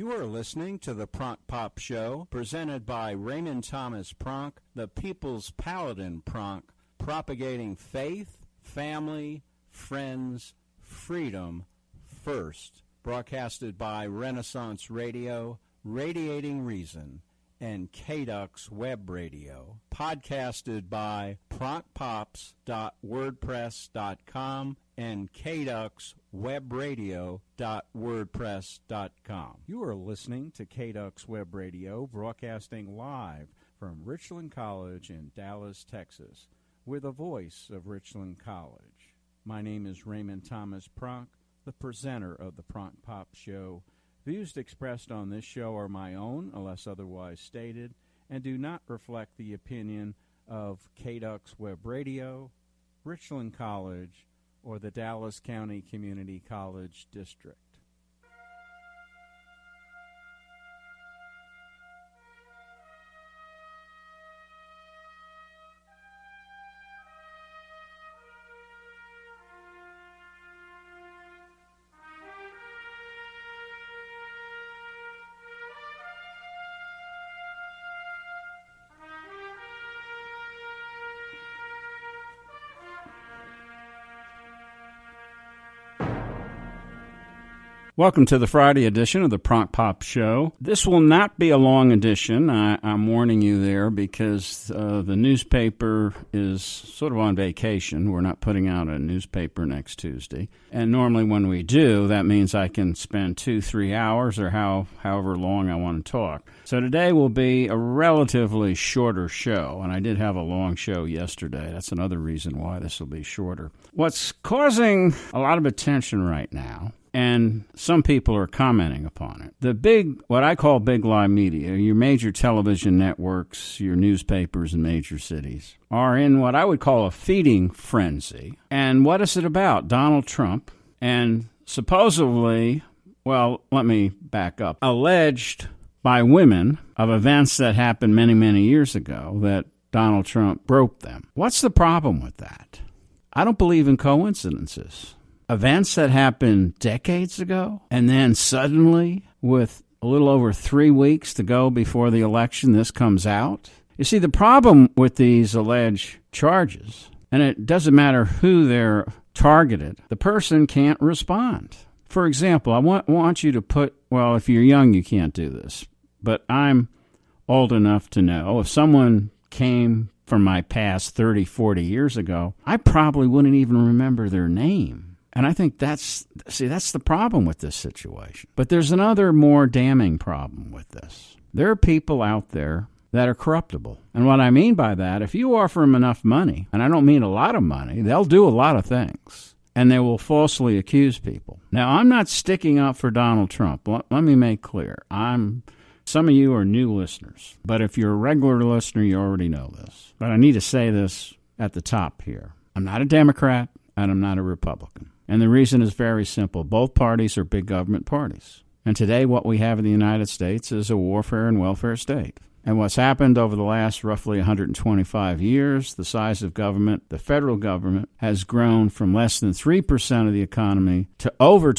You are listening to the Pronk Pop Show, presented by Raymond Thomas Pronk, the People's Paladin Pronk, propagating faith, family, friends, freedom first. Broadcasted by Renaissance Radio, Radiating Reason, and KDUX Web Radio. Podcasted by pronkpops.wordpress.com and kduxwebradio.wordpress.com. You are listening to KDUX Web Radio, broadcasting live from Richland College in Dallas, Texas. We're the voice of Richland College. My name is Raymond Thomas Pronk, the presenter of the Pronk Pop Show. Views expressed on this show are my own, unless otherwise stated, and do not reflect the opinion of KDUX Web Radio, Richland College, or the Dallas County Community College District. Welcome to the Friday edition of the Pronk Pop Show. This will not be a long edition. I'm warning you there because the newspaper is sort of on vacation. We're not putting out a newspaper next Tuesday. And normally when we do, that means I can spend 2-3 hours or however long I want to talk. So today will be a relatively shorter show, and I did have a long show yesterday. That's another reason why this will be shorter. What's causing a lot of attention right now, and some people are commenting upon it, what I call big lie media, your major television networks, your newspapers in major cities, are in what I would call a feeding frenzy. And what is it about? Donald Trump and supposedly, well, let me back up, alleged by women of events that happened many, many years ago that Donald Trump broke them. What's the problem with that? I don't believe in coincidences. Events that happened decades ago, and then suddenly, with a little over 3 weeks to go before the election, this comes out. You see, the problem with these alleged charges, and it doesn't matter who they're targeted, the person can't respond. For example, I want you to put, well, if you're young, you can't do this, but I'm old enough to know if someone came from my past 30, 40 years ago, I probably wouldn't even remember their name. And I think that's the problem with this situation. But there's another more damning problem with this. There are people out there that are corruptible. And what I mean by that, if you offer them enough money, and I don't mean a lot of money, they'll do a lot of things. And they will falsely accuse people. Now, I'm not sticking up for Donald Trump. Let me make clear. Some of you are new listeners. But if you're a regular listener, you already know this. But I need to say this at the top here. I'm not a Democrat, and I'm not a Republican. And the reason is very simple. Both parties are big government parties. And today what we have in the United States is a warfare and welfare state. And what's happened over the last roughly 125 years, the size of government, the federal government, has grown from less than 3% of the economy to over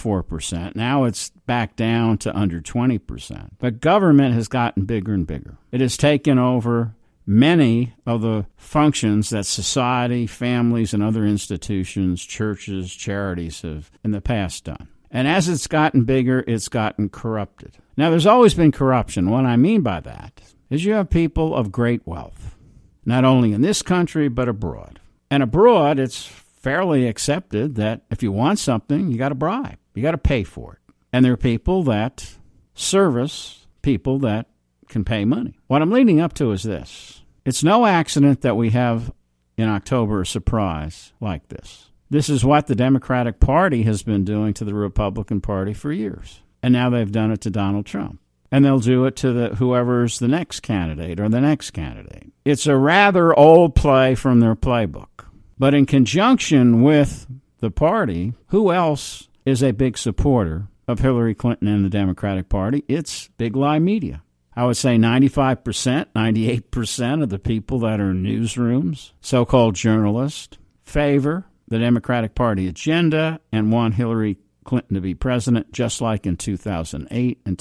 24%. Now it's back down to under 20%. But government has gotten bigger and bigger. It has taken over many of the functions that society, families, and other institutions, churches, charities have in the past done. And as it's gotten bigger, it's gotten corrupted. Now, there's always been corruption. What I mean by that is you have people of great wealth, not only in this country, but abroad. And abroad, it's fairly accepted that if you want something, you got to bribe. You got to pay for it. And there are people that service people that can pay money. What I'm leading up to is this. It's no accident that we have in October a surprise like this. This is what the Democratic Party has been doing to the Republican Party for years. And now they've done it to Donald Trump. And they'll do it to whoever's the next candidate or the next candidate. It's a rather old play from their playbook. But in conjunction with the party, who else is a big supporter of Hillary Clinton and the Democratic Party? It's big lie media. I would say 95%, 98% of the people that are in newsrooms, so-called journalists, favor the Democratic Party agenda and want Hillary Clinton to be president, just like in 2008 and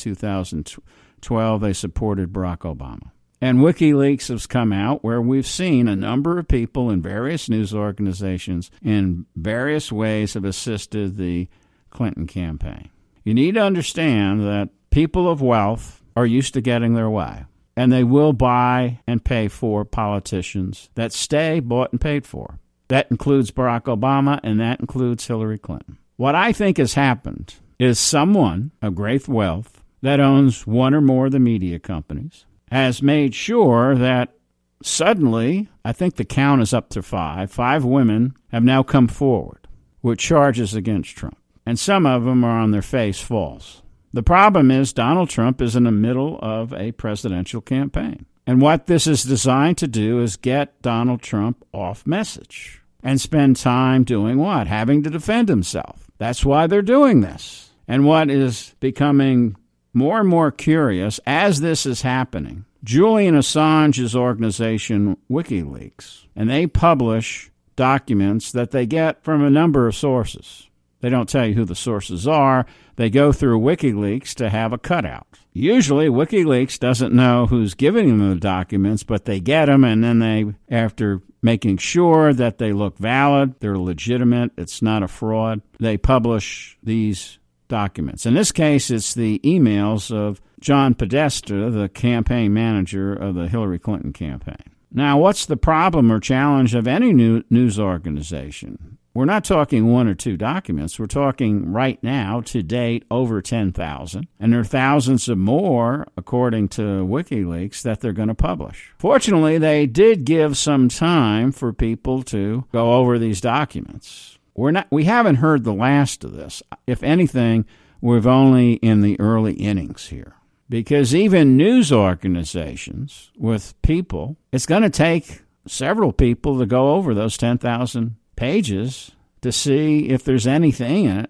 2012 they supported Barack Obama. And WikiLeaks has come out where we've seen a number of people in various news organizations in various ways have assisted the Clinton campaign. You need to understand that people of wealth are used to getting their way, and they will buy and pay for politicians that stay bought and paid for. That includes Barack Obama, and that includes Hillary Clinton. What I think has happened is someone of great wealth that owns one or more of the media companies has made sure that suddenly, I think the count is up to 5 women have now come forward with charges against Trump. And some of them are on their face false. The problem is Donald Trump is in the middle of a presidential campaign. And what this is designed to do is get Donald Trump off message and spend time doing what? Having to defend himself. That's why they're doing this. And what is becoming more and more curious as this is happening, Julian Assange's organization, WikiLeaks, and they publish documents that they get from a number of sources. They don't tell you who the sources are. They go through WikiLeaks to have a cutout. Usually, WikiLeaks doesn't know who's giving them the documents, but they get them, and then they, after making sure that they look valid, they're legitimate, it's not a fraud, they publish these documents. In this case, it's the emails of John Podesta, the campaign manager of the Hillary Clinton campaign. Now, what's the problem or challenge of any news organization? We're not talking 1 or 2 documents. We're talking right now, to date, over 10,000. And there are thousands of more, according to WikiLeaks, that they're going to publish. Fortunately, they did give some time for people to go over these documents. We haven't heard the last of this. If anything, we're only in the early innings here. Because even news organizations with people, it's going to take several people to go over those 10,000 pages to see if there's anything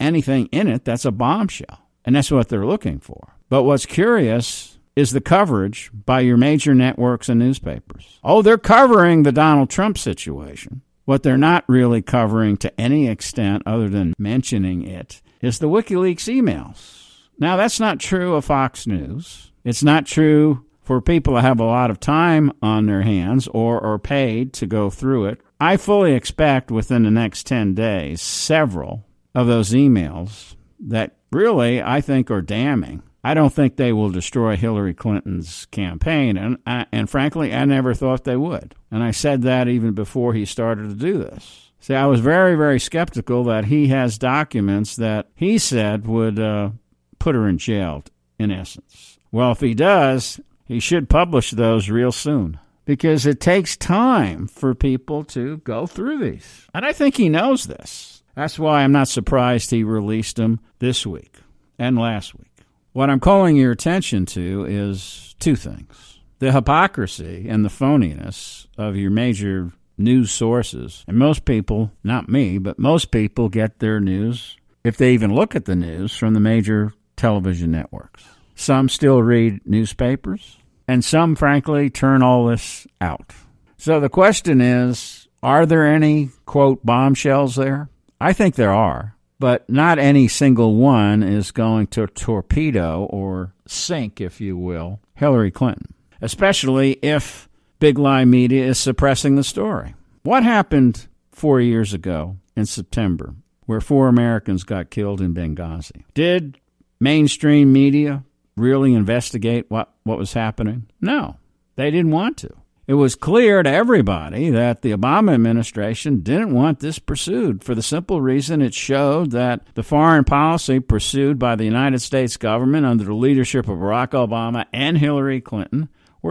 in it that's a bombshell. And that's what they're looking for. But what's curious is the coverage by your major networks and newspapers. Oh, they're covering the Donald Trump situation. What they're not really covering to any extent other than mentioning it is the WikiLeaks emails. Now, that's not true of Fox News. It's not true for people that have a lot of time on their hands or are paid to go through it. I fully expect within the next 10 days, several of those emails that really I think are damning. I don't think they will destroy Hillary Clinton's campaign, and frankly, I never thought they would. And I said that even before he started to do this. See, I was very, very skeptical that he has documents that he said would put her in jail, in essence. Well, if he does, he should publish those real soon, because it takes time for people to go through these. And I think he knows this. That's why I'm not surprised he released them this week and last week. What I'm calling your attention to is 2 things. The hypocrisy and the phoniness of your major news sources. And most people, not me, but most people get their news, if they even look at the news, from the major television networks. Some still read newspapers, and some, frankly, turn all this out. So the question is, are there any, quote, bombshells there? I think there are. But not any single one is going to torpedo or sink, if you will, Hillary Clinton, especially if Big Lie Media is suppressing the story. What happened 4 years ago in September where 4 Americans got killed in Benghazi? Did mainstream media really investigate what was happening? No, they didn't want to. It was clear to everybody that the Obama administration didn't want this pursued for the simple reason it showed that the foreign policy pursued by the United States government under the leadership of Barack Obama and Hillary Clinton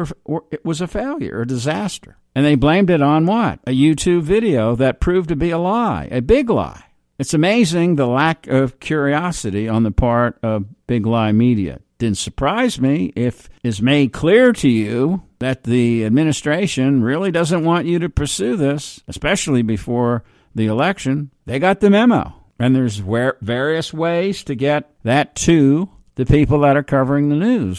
it was a failure, a disaster. And they blamed it on what? A YouTube video that proved to be a lie, a big lie. It's amazing the lack of curiosity on the part of Big Lie Media. Didn't surprise me if it's made clear to you that the administration really doesn't want you to pursue this, especially before the election. They got the memo. And there's various ways to get that to the people that are covering the news.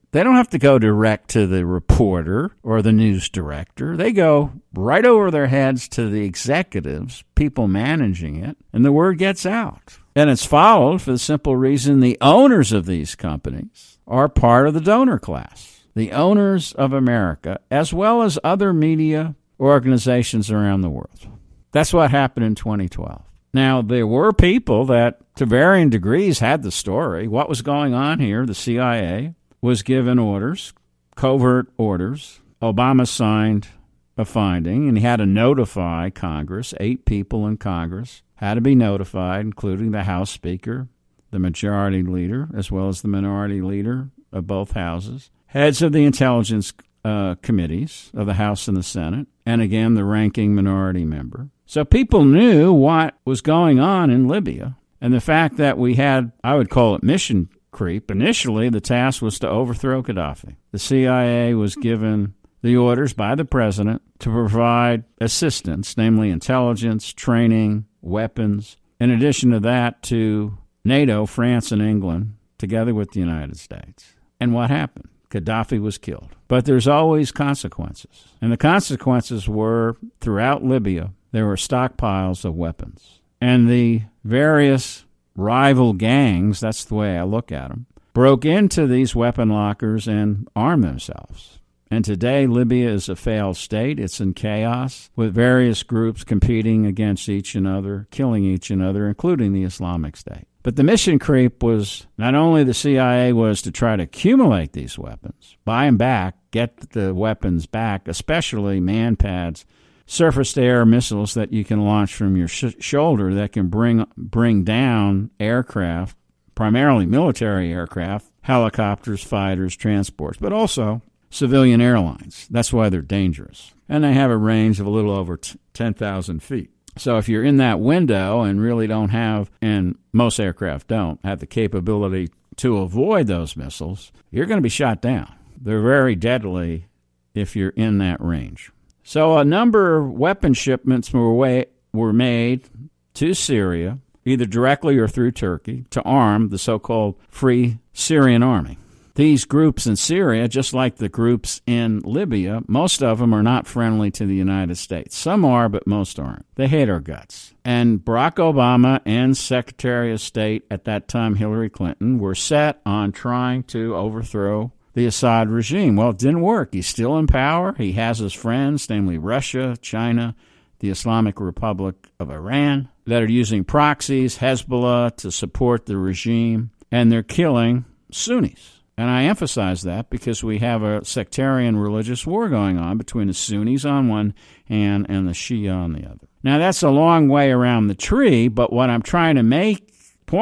They don't have to go direct to the reporter or the news director. They go right over their heads to the executives, people managing it, and the word gets out. And it's followed for the simple reason the owners of these companies are part of the donor class, the owners of America, as well as other media organizations around the world. That's what happened in 2012. Now, there were people that, to varying degrees, had the story. What was going on here? The CIA was given orders, covert orders. Obama signed a finding, and he had to notify Congress. 8 people in Congress had to be notified, including the House Speaker, the Majority Leader, as well as the Minority Leader of both houses, heads of the intelligence committees of the House and the Senate, and again, the ranking minority member. So people knew what was going on in Libya, and the fact that we had, I would call it mission creep. Initially, the task was to overthrow Gaddafi. The CIA was given the orders by the president to provide assistance, namely intelligence, training, weapons. In addition to that, to NATO, France, and England, together with the United States. And what happened? Gaddafi was killed. But there's always consequences. And the consequences were, throughout Libya, there were stockpiles of weapons. And the various rival gangs, that's the way I look at them, broke into these weapon lockers and armed themselves. And today, Libya is a failed state. It's in chaos, with various groups competing against each other, killing each other, including the Islamic State. But the mission creep was not only the CIA was to try to accumulate these weapons, buy them back, get the weapons back, especially man-pads, surface-to-air missiles that you can launch from your shoulder that can bring down aircraft, primarily military aircraft, helicopters, fighters, transports, but also civilian airlines. That's why they're dangerous. And they have a range of a little over 10,000 feet. So if you're in that window and really don't have, and most aircraft don't, have the capability to avoid those missiles, you're going to be shot down. They're very deadly if you're in that range. So a number of weapon shipments were made to Syria, either directly or through Turkey, to arm the so-called Free Syrian Army. These groups in Syria, just like the groups in Libya, most of them are not friendly to the United States. Some are, but most aren't. They hate our guts. And Barack Obama and Secretary of State at that time, Hillary Clinton, were set on trying to overthrow the Assad regime. Well, it didn't work. He's still in power. He has his friends, namely Russia, China, the Islamic Republic of Iran, that are using proxies, Hezbollah, to support the regime, and they're killing Sunnis. And I emphasize that because we have a sectarian religious war going on between the Sunnis on one hand and the Shia on the other. Now, that's a long way around the tree, but point I'm trying to make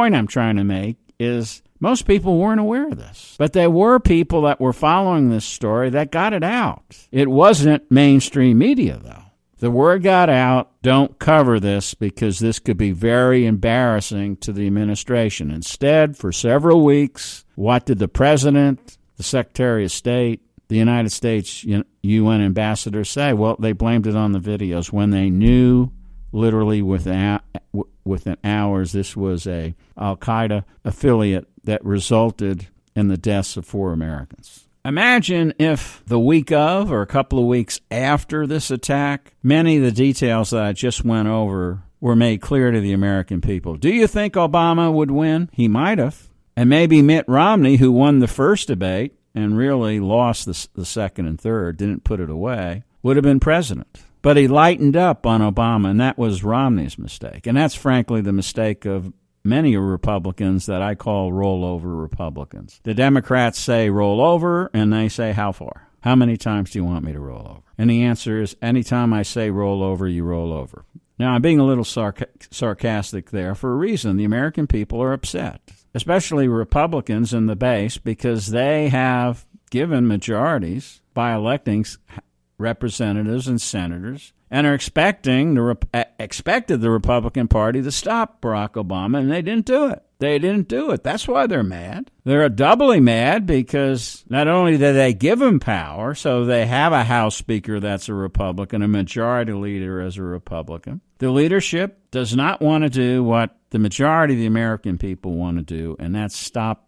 is most people weren't aware of this. But there were people that were following this story that got it out. It wasn't mainstream media, though. The word got out, don't cover this because this could be very embarrassing to the administration. Instead, for several weeks, what did the president, the Secretary of State, the United States UN ambassador say? Well, they blamed it on the videos when they knew literally within hours this was a Al-Qaeda affiliate that resulted in the deaths of 4 Americans. Imagine if the week of or a couple of weeks after this attack, many of the details that I just went over were made clear to the American people. Do you think Obama would win? He might have. And maybe Mitt Romney, who won the first debate and really lost the second and third, didn't put it away, would have been president. But he lightened up on Obama, and that was Romney's mistake. And that's, frankly, the mistake of many Republicans that I call rollover Republicans. The Democrats say roll over, and they say how far? How many times do you want me to roll over? And the answer is anytime I say roll over, you roll over. Now, I'm being a little sarcastic there for a reason. The American people are upset, especially Republicans in the base, because they have given majorities by electing representatives and senators, and are expected the Republican Party to stop Barack Obama, and they didn't do it. They didn't do it. That's why they're mad. They're doubly mad because not only did they give him power, so they have a House Speaker that's a Republican, a majority leader as a Republican. The leadership does not want to do what the majority of the American people want to do, and that's stop the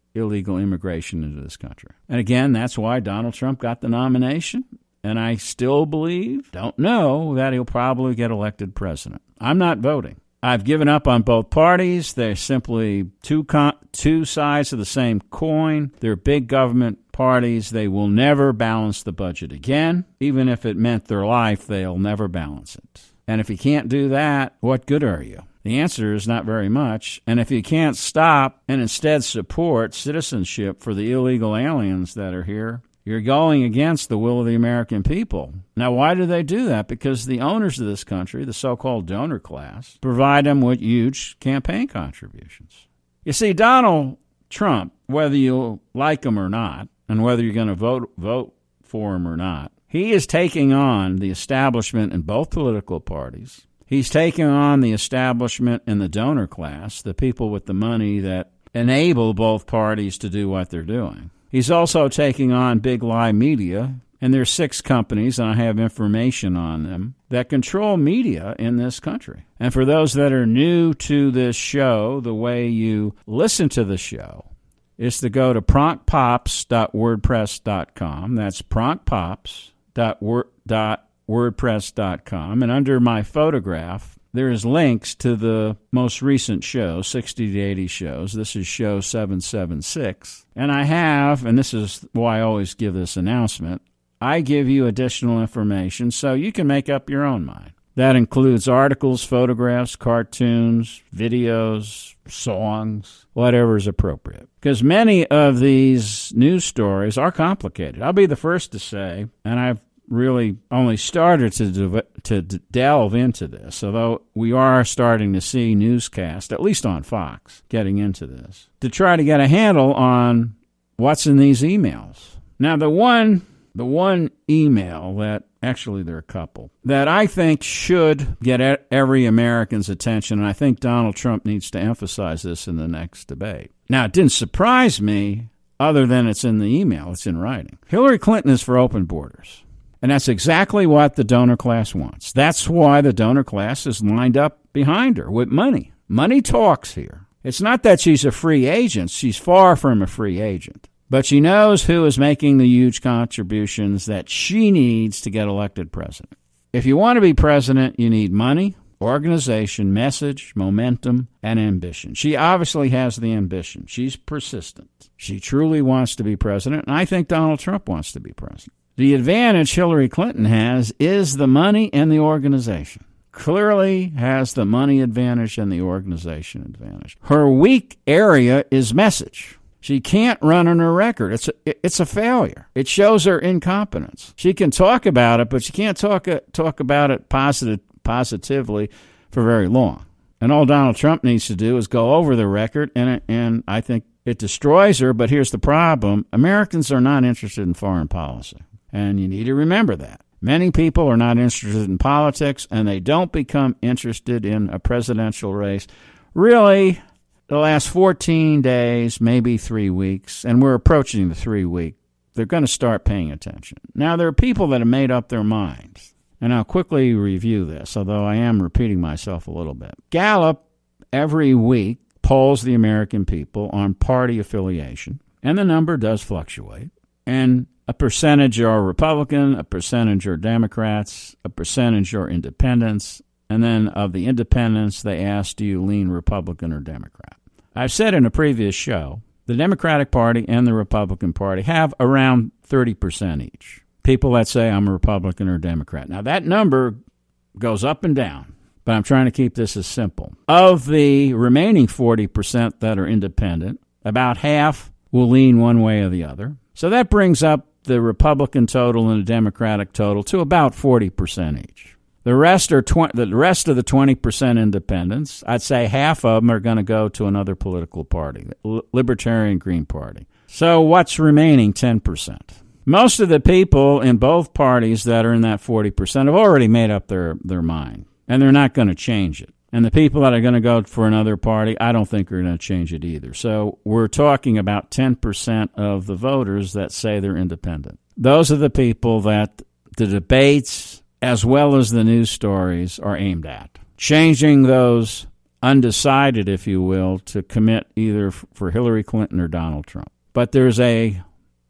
illegal immigration into this country. And again, that's why Donald Trump got the nomination. And I still don't know, that he'll probably get elected president. I'm not voting. I've given up on both parties. They're simply two sides of the same coin. They're big government parties. They will never balance the budget again. Even if it meant their life, they'll never balance it. And if you can't do that, what good are you? The answer is not very much. And if you can't stop and instead support citizenship for the illegal aliens that are here, you're going against the will of the American people. Now, why do they do that? Because the owners of this country, the so-called donor class, provide them with huge campaign contributions. You see, Donald Trump, whether you like him or not, and whether you're going to vote for him or not, he is taking on the establishment in both political parties. He's taking on the establishment in the donor class, the people with the money that enable both parties to do what they're doing. He's also taking on Big Lie Media, and there's 6 companies, and I have information on them, that control media in this country. And for those that are new to this show, the way you listen to the show is to go to proncpops.wordpress.com. That's proncpops.wordpress.com. And under my photograph, there's links to the most recent show, 60 to 80 shows. This is show 776. And I have, and this is why I always give this announcement, I give you additional information so you can make up your own mind. That includes articles, photographs, cartoons, videos, songs, whatever is appropriate. Because many of these news stories are complicated. I'll be the first to say, and I've really only started to delve into this, although we are starting to see newscasts, at least on Fox, getting into this, to try to get a handle on what's in these emails. Now, the one email that, actually there are a couple, that I think should get every American's attention, and I think Donald Trump needs to emphasize this in the next debate. Now, it didn't surprise me, other than it's in the email, it's in writing. Hillary Clinton is for open borders. And that's exactly what the donor class wants. That's why the donor class is lined up behind her with money. Money talks here. It's not that she's a free agent. She's far from a free agent. But she knows who is making the huge contributions that she needs to get elected president. If you want to be president, you need money, organization, message, momentum, and ambition. She obviously has the ambition. She's persistent. She truly wants to be president, and I think Donald Trump wants to be president. The advantage Hillary Clinton has is the money and the organization. Clearly has the money advantage and the organization advantage. Her weak area is message. She can't run on her record. It's a failure. It shows her incompetence. She can talk about it, but she can't talk about it positively for very long. And all Donald Trump needs to do is go over the record, and I think it destroys her. But here's the problem. Americans are not interested in foreign policy. And you need to remember that. Many people are not interested in politics, and they don't become interested in a presidential race. Really, the last 14 days, maybe 3 weeks, and we're approaching the 3-week, they're going to start paying attention. Now, there are people that have made up their minds, and I'll quickly review this, although I am repeating myself a little bit. Gallup, every week, polls the American people on party affiliation, and the number does fluctuate. And a percentage are Republican, a percentage are Democrats, a percentage are independents, and then of the independents, they ask, do you lean Republican or Democrat? I've said in a previous show, the Democratic Party and the Republican Party have around 30% each. People that say I'm a Republican or Democrat. Now, that number goes up and down, but I'm trying to keep this as simple. Of the remaining 40% that are independent, about half will lean one way or the other. So that brings up the Republican total and the Democratic total to about 40% each. The rest of the 20% independents, I'd say half of them are going to go to another political party, the Libertarian Green Party. So what's remaining? 10%. Most of the people in both parties that are in that 40% have already made up their mind, and they're not going to change it. And the people that are going to go for another party, I don't think are going to change it either. So we're talking about 10% of the voters that say they're independent. Those are the people that the debates, as well as the news stories, are aimed at. Changing those undecided, if you will, to commit either for Hillary Clinton or Donald Trump. But there's a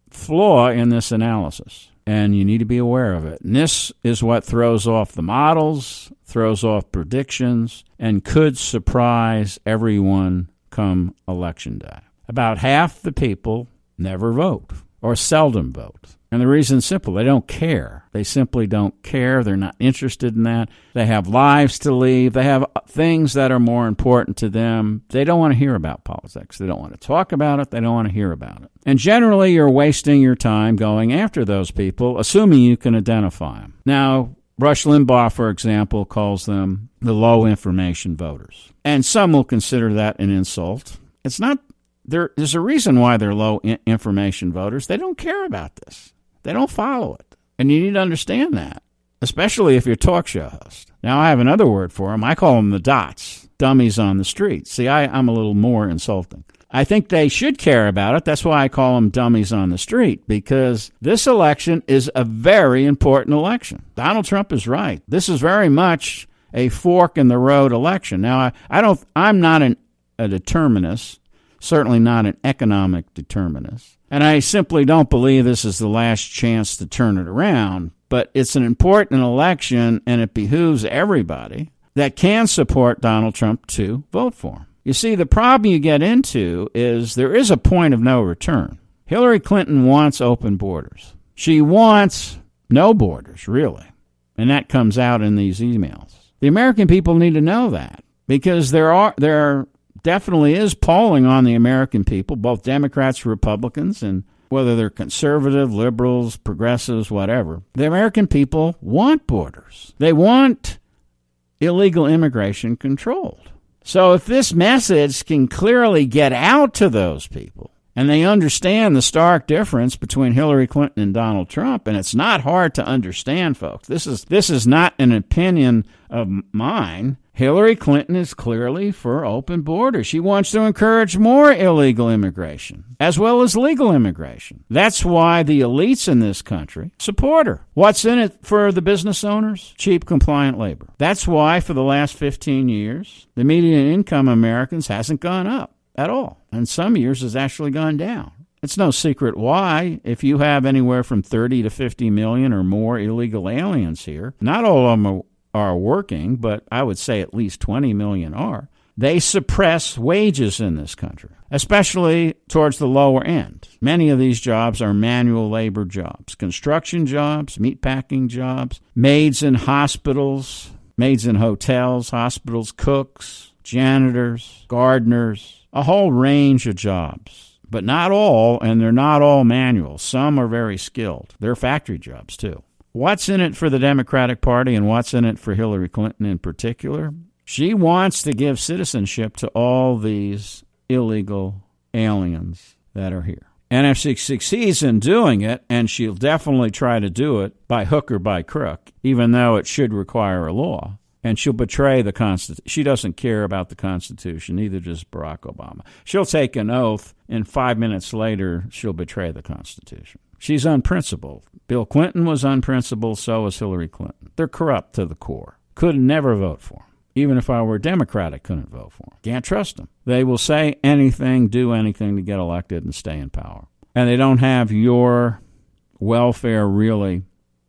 flaw in this analysis, and you need to be aware of it. And this is what throws off the models, throws off predictions, and could surprise everyone come Election Day. About half the people never vote or seldom vote. And the reason's simple. They don't care. They simply don't care. They're not interested in that. They have lives to lead. They have things that are more important to them. They don't want to hear about politics. They don't want to talk about it. They don't want to hear about it. And generally, you're wasting your time going after those people, assuming you can identify them. Now, Rush Limbaugh, for example, calls them the low information voters. And some will consider that an insult. It's not. There's a reason why they're low information voters. They don't care about this. They don't follow it. And you need to understand that, especially if you're a talk show host. Now, I have another word for them. I call them the dots, dummies on the street. See, I'm a little more insulting. I think they should care about it. That's why I call them dummies on the street, because this election is a very important election. Donald Trump is right. This is very much a fork in the road election. Now, I'm not a determinist, certainly not an economic determinist. And I simply don't believe this is the last chance to turn it around. But it's an important election, and it behooves everybody that can support Donald Trump to vote for him. You see, the problem you get into is there is a point of no return. Hillary Clinton wants open borders. She wants no borders, really. And that comes out in these emails. The American people need to know that, because there definitely is polling on the American people, both Democrats, Republicans, and whether they're conservative, liberals, progressives, whatever. The American people want borders. They want illegal immigration controlled. So if this message can clearly get out to those people, and they understand the stark difference between Hillary Clinton and Donald Trump, and it's not hard to understand, folks. This is not an opinion of mine. Hillary Clinton is clearly for open borders. She wants to encourage more illegal immigration, as well as legal immigration. That's why the elites in this country support her. What's in it for the business owners? Cheap, compliant labor. That's why for the last 15 years, the median income of Americans hasn't gone up at all. And some years has actually gone down. It's no secret why. If you have anywhere from 30 to 50 million or more illegal aliens here, not all of them are working, but I would say at least 20 million are. They suppress wages in this country, especially towards the lower end. Many of these jobs are manual labor jobs, construction jobs, meatpacking jobs, maids in hospitals, maids in hotels, hospitals, cooks, janitors, gardeners, a whole range of jobs. But not all, and they're not all manual. Some are very skilled. They're factory jobs, too. What's in it for the Democratic Party, and what's in it for Hillary Clinton in particular? She wants to give citizenship to all these illegal aliens that are here. And if she succeeds in doing it, and she'll definitely try to do it by hook or by crook, even though it should require a law, and she'll betray the Constitution. She doesn't care about the Constitution, neither does Barack Obama. She'll take an oath, and 5 minutes later, she'll betray the Constitution. She's unprincipled. Bill Clinton was unprincipled, so was Hillary Clinton. They're corrupt to the core. Could never vote for them. Even if I were Democrat, I couldn't vote for them. Can't trust them. They will say anything, do anything to get elected and stay in power. And they don't have your welfare really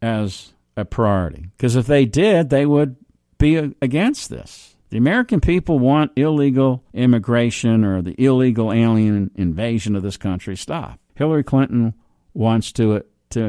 as a priority. Because if they did, they would be against this. The American people want illegal immigration or the illegal alien invasion of this country stop. Hillary Clinton wants to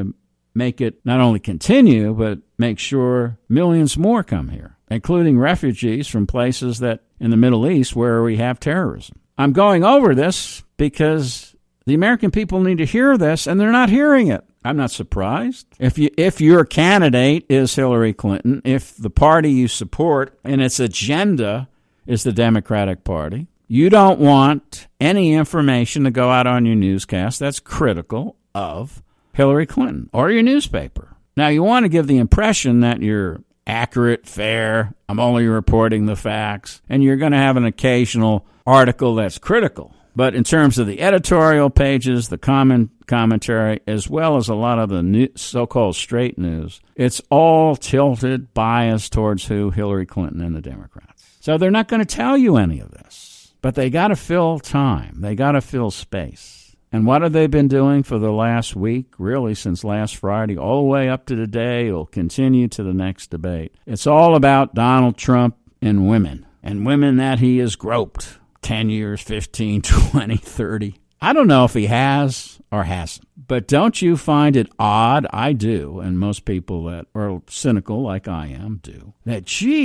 make it not only continue, but make sure millions more come here, including refugees from places that in the Middle East where we have terrorism. I'm going over this because the American people need to hear this, and they're not hearing it. I'm not surprised. If your candidate is Hillary Clinton, if the party you support and its agenda is the Democratic Party, you don't want any information to go out on your newscast that's critical of Hillary Clinton or your newspaper. Now, you want to give the impression that you're accurate, fair, I'm only reporting the facts, and you're going to have an occasional article that's critical. But in terms of the editorial pages, the commentary, as well as a lot of the so-called straight news, it's all tilted, biased towards who? Hillary Clinton and the Democrats. So they're not going to tell you any of this. But they got to fill time. They got to fill space. And what have they been doing for the last week, really since last Friday, all the way up to today? It'll continue to the next debate. It's all about Donald Trump and women that he has groped 10 years, 15, 20, 30. I don't know if he has or hasn't. But don't you find it odd? I do, and most people that are cynical like I am do, that,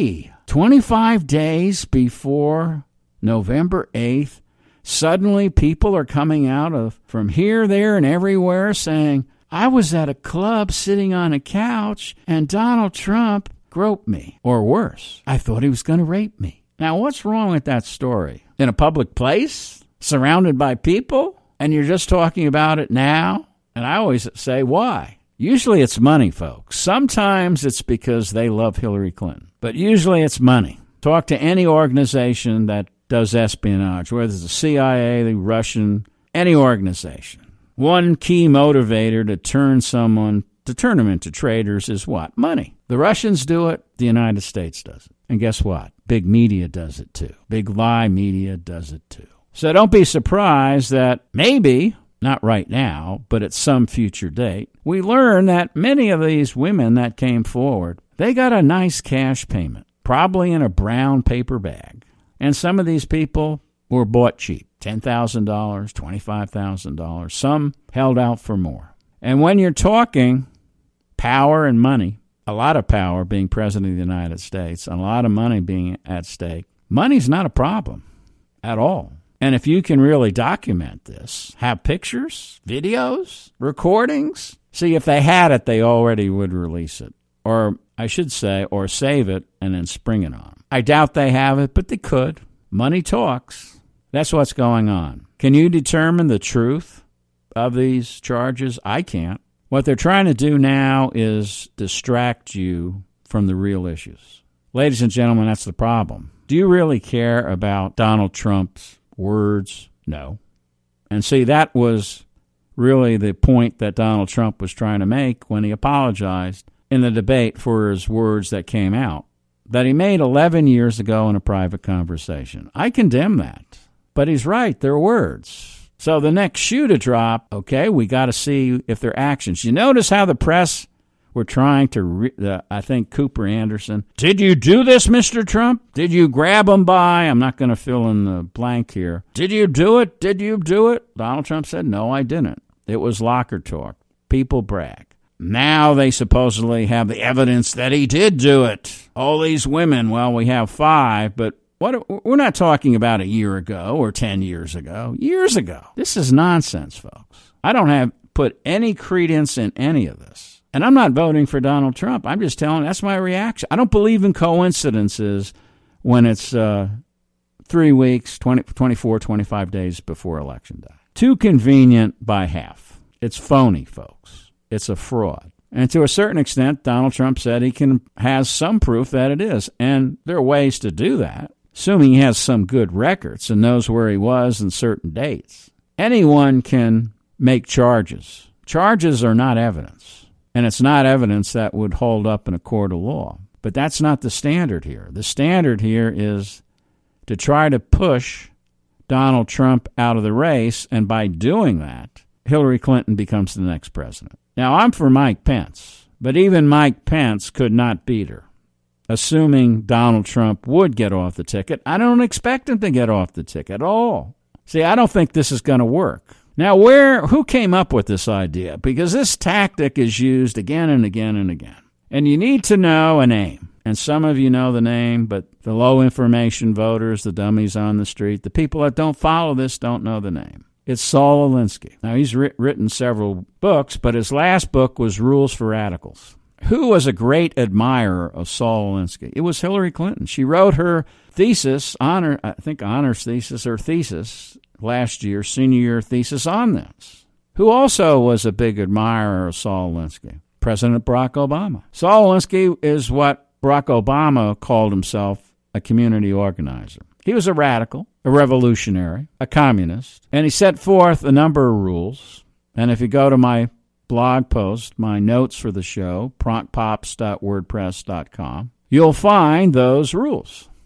25 days before November 8th, suddenly people are coming out from here, there, and everywhere saying, I was at a club sitting on a couch, and Donald Trump groped me. Or worse, I thought he was going to rape me. Now, what's wrong with that story? In a public place? Surrounded by people? And you're just talking about it now? And I always say, why? Usually it's money, folks. Sometimes it's because they love Hillary Clinton. But usually it's money. Talk to any organization that does espionage, whether it's the CIA, the Russian, any organization. One key motivator to turn them into traitors is what? Money. The Russians do it. The United States does it. And guess what? Big media does it too. Big lie media does it too. So don't be surprised that maybe, not right now, but at some future date, we learn that many of these women that came forward, they got a nice cash payment, probably in a brown paper bag. And some of these people were bought cheap, $10,000, $25,000. Some held out for more. And when you're talking power and money, a lot of power being president of the United States, and a lot of money being at stake, money's not a problem at all. And if you can really document this, have pictures, videos, recordings, see, if they had it, they already would release it. Or I should say, or save it and then spring it on them. I doubt they have it, but they could. Money talks. That's what's going on. Can you determine the truth of these charges? I can't. What they're trying to do now is distract you from the real issues. Ladies and gentlemen, that's the problem. Do you really care about Donald Trump's words? No. And see, that was really the point that Donald Trump was trying to make when he apologized in the debate for his words that came out, that he made 11 years ago in a private conversation. I condemn that. But he's right, they're words. So the next shoe to drop, okay, we got to see if they're actions. You notice how the press were trying to, I think Cooper Anderson, did you do this, Mr. Trump? Did you grab him by? I'm not going to fill in the blank here. Did you do it? Did you do it? Donald Trump said, no, I didn't. It was locker talk. People brag. Now they supposedly have the evidence that he did do it. All these women, well, we have 5, but we're not talking about a year ago or 10 years ago. Years ago. This is nonsense, folks. I don't have put any credence in any of this. And I'm not voting for Donald Trump. I'm just telling that's my reaction. I don't believe in coincidences when it's 3 weeks, 24, 25 days before Election Day. Too convenient by half. It's phony, folks. It's a fraud. And to a certain extent, Donald Trump said he has some proof that it is. And there are ways to do that, assuming he has some good records and knows where he was in certain dates. Anyone can make charges. Charges are not evidence. And it's not evidence that would hold up in a court of law. But that's not the standard here. The standard here is to try to push Donald Trump out of the race, and by doing that, Hillary Clinton becomes the next president. Now, I'm for Mike Pence, but even Mike Pence could not beat her. Assuming Donald Trump would get off the ticket, I don't expect him to get off the ticket at all. See, I don't think this is going to work. Now, who came up with this idea? Because this tactic is used again and again and again. And you need to know a name. And some of you know the name, but the low information voters, the dummies on the street, the people that don't follow this don't know the name. It's Saul Alinsky. Now, he's written several books, but his last book was Rules for Radicals. Who was a great admirer of Saul Alinsky? It was Hillary Clinton. She wrote her thesis, honors thesis or thesis, last year, senior year thesis on this. Who also was a big admirer of Saul Alinsky? President Barack Obama. Saul Alinsky is what Barack Obama called himself, a community organizer. He was a radical, a revolutionary, a communist, and he set forth a number of rules. And if you go to my blog post, my notes for the show, proncpops.wordpress.com, you'll find those rules.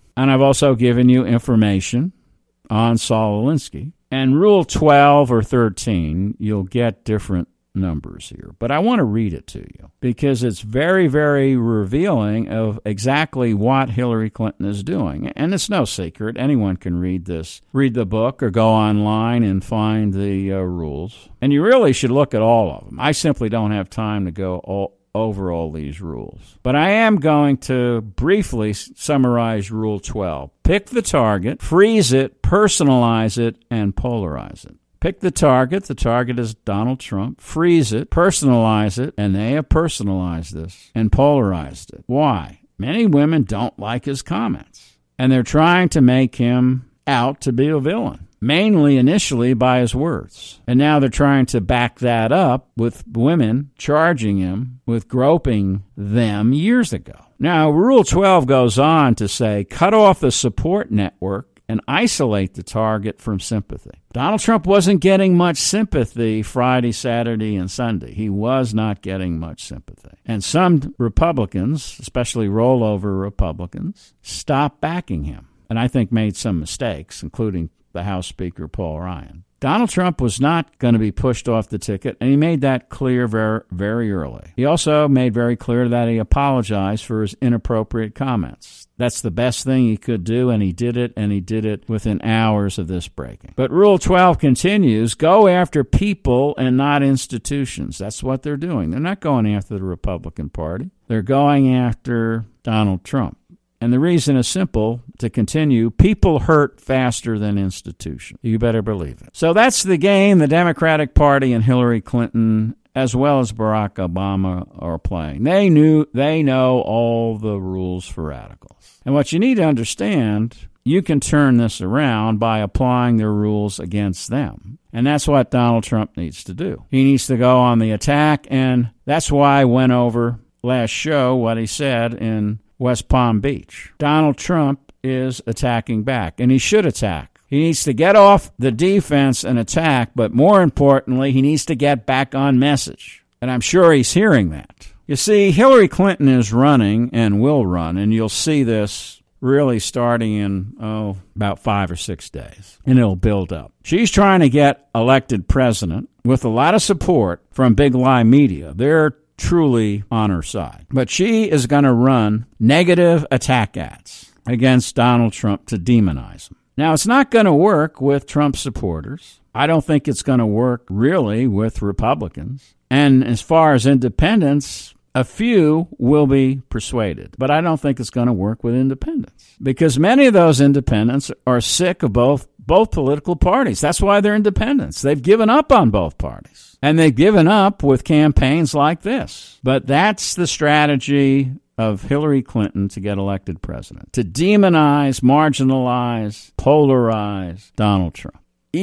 And I've also given you information on Saul Alinsky. And Rule 12 or 13, you'll get different numbers here. But I want to read it to you because it's very, very revealing of exactly what Hillary Clinton is doing. And it's no secret. Anyone can read this, read the book, or go online and find the rules. And you really should look at all of them. I simply don't have time to go over all these rules. But I am going to briefly summarize Rule 12. Pick the target, freeze it, personalize it, and polarize it. Pick the target. The target is Donald Trump. Freeze it, personalize it, and they have personalized this and polarized it. Why? Many women don't like his comments, and they're trying to make him out to be a villain, mainly initially by his words. And now they're trying to back that up with women charging him with groping them years ago. Now, Rule 12 goes on to say, cut off the support network and isolate the target from sympathy. Donald Trump wasn't getting much sympathy Friday, Saturday, and Sunday. He was not getting much sympathy. And some Republicans, especially rollover Republicans, stopped backing him, and I think made some mistakes, including the House Speaker, Paul Ryan. Donald Trump was not going to be pushed off the ticket, and he made that clear very, very early. He also made very clear that he apologized for his inappropriate comments. That's the best thing he could do, and he did it within hours of this breaking. But Rule 12 continues, go after people and not institutions. That's what they're doing. They're not going after the Republican Party. They're going after Donald Trump. And the reason is simple, to continue, people hurt faster than institutions. You better believe it. So that's the game the Democratic Party and Hillary Clinton, as well as Barack Obama, are playing. They know all the rules for radicals. And what you need to understand, you can turn this around by applying their rules against them. And that's what Donald Trump needs to do. He needs to go on the attack, and that's why I went over last show what he said in West Palm Beach. Donald Trump is attacking back, and he should attack. He needs to get off the defense and attack, but more importantly, he needs to get back on message. And I'm sure he's hearing that. You see, Hillary Clinton is running and will run, and you'll see this really starting in, about 5 or 6 days, and it'll build up. She's trying to get elected president with a lot of support from Big Lie Media. They're truly on her side. But she is going to run negative attack ads against Donald Trump to demonize him. Now, it's not going to work with Trump supporters. I don't think it's going to work really with Republicans. And as far as independents, a few will be persuaded. But I don't think it's going to work with independents because many of those independents are sick of both political parties. That's why they're independents. They've given up on both parties. And they've given up with campaigns like this. But that's the strategy of Hillary Clinton to get elected president, to demonize, marginalize, polarize Donald Trump.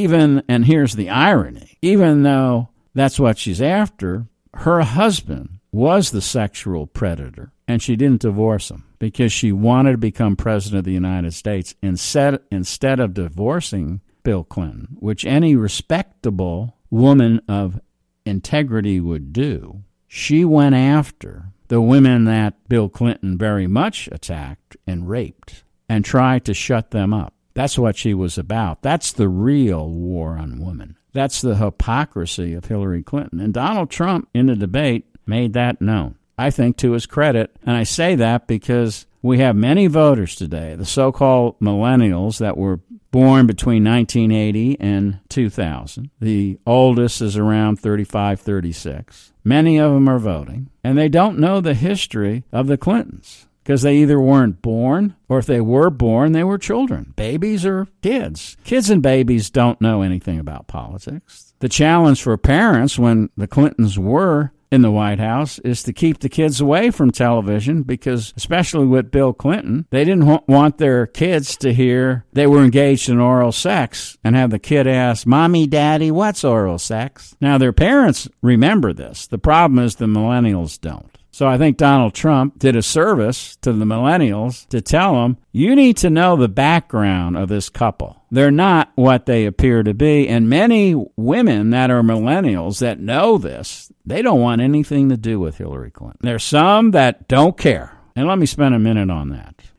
And here's the irony, even though that's what she's after, her husband was the sexual predator, and she didn't divorce him because she wanted to become president of the United States instead of divorcing Bill Clinton, which any respectable woman of integrity would do. She went after the women that Bill Clinton very much attacked and raped and tried to shut them up. That's what she was about. That's the real war on women. That's the hypocrisy of Hillary Clinton. And Donald Trump, in the debate, made that known, I think, to his credit. And I say that because we have many voters today, the so-called millennials that were born between 1980 and 2000. The oldest is around 35, 36. Many of them are voting, and they don't know the history of the Clintons because they either weren't born, or if they were born, they were children, babies or kids. Kids and babies don't know anything about politics. The challenge for parents when the Clintons were in the White House is to keep the kids away from television because, especially with Bill Clinton, they didn't want their kids to hear they were engaged in oral sex and have the kid ask, Mommy, Daddy, what's oral sex? Now, their parents remember this. The problem is the millennials don't. So I think Donald Trump did a service to the millennials to tell them, you need to know the background of this couple. They're not what they appear to be. And many women that are millennials that know this, they don't want anything to do with Hillary Clinton. There's some that don't care. And let me spend a minute on that.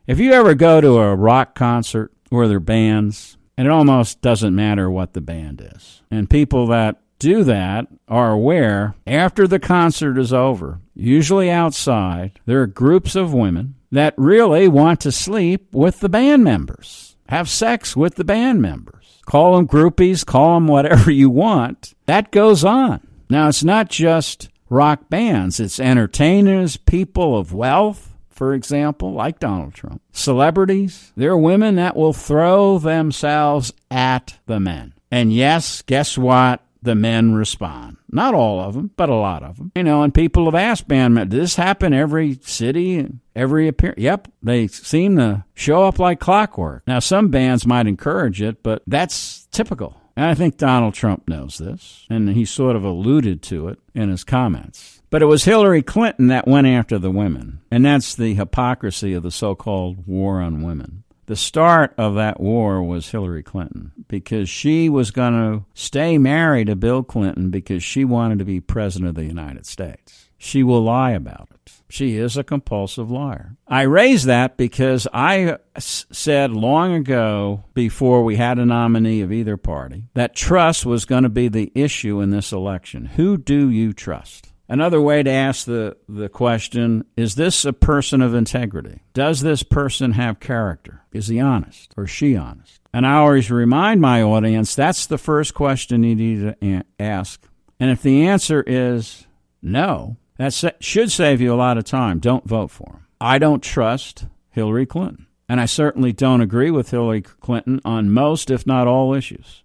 If you ever go to a rock concert where there are bands, and it almost doesn't matter what the band is, and people that do that are aware after the concert is over, usually outside, there are groups of women that really want to sleep with the band members, have sex with the band members. Call them groupies, call them whatever you want. That goes on. Now, it's not just rock bands. It's entertainers, people of wealth, for example, like Donald Trump. Celebrities. There are women that will throw themselves at the men. And yes, guess what? The men respond. Not all of them, but a lot of them. And people have asked band members, does this happen every city, every appearance? Yep, they seem to show up like clockwork. Now, some bands might encourage it, but that's typical. And I think Donald Trump knows this, and he sort of alluded to it in his comments. But it was Hillary Clinton that went after the women, and that's the hypocrisy of the so-called war on women. The start of that war was Hillary Clinton because she was going to stay married to Bill Clinton because she wanted to be president of the United States. She will lie about it. She is a compulsive liar. I raise that because I said long ago, before we had a nominee of either party, that trust was going to be the issue in this election. Who do you trust? Another way to ask the question, is this a person of integrity? Does this person have character? Is he honest or she honest? And I always remind my audience that's the first question you need to ask. And if the answer is no, that should save you a lot of time. Don't vote for him. I don't trust Hillary Clinton. And I certainly don't agree with Hillary Clinton on most, if not all, issues.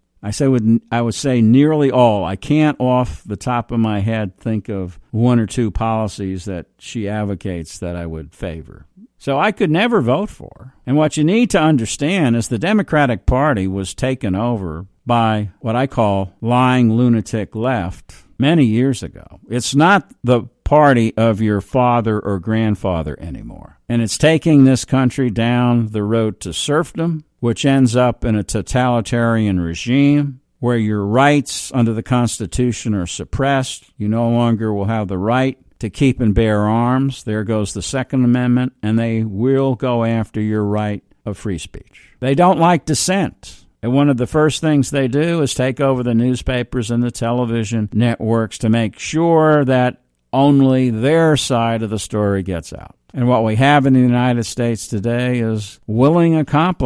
I would say nearly all. I can't off the top of my head think of one or two policies that she advocates that I would favor. So I could never vote for her. And what you need to understand is the Democratic Party was taken over by what I call lying lunatic left many years ago. It's not the party of your father or grandfather anymore. And it's taking this country down the road to serfdom, which ends up in a totalitarian regime where your rights under the Constitution are suppressed. You no longer will have the right to keep and bear arms. There goes the Second Amendment, and they will go after your right of free speech. They don't like dissent. And one of the first things they do is take over the newspapers and the television networks to make sure that only their side of the story gets out. And what we have in the United States today is willing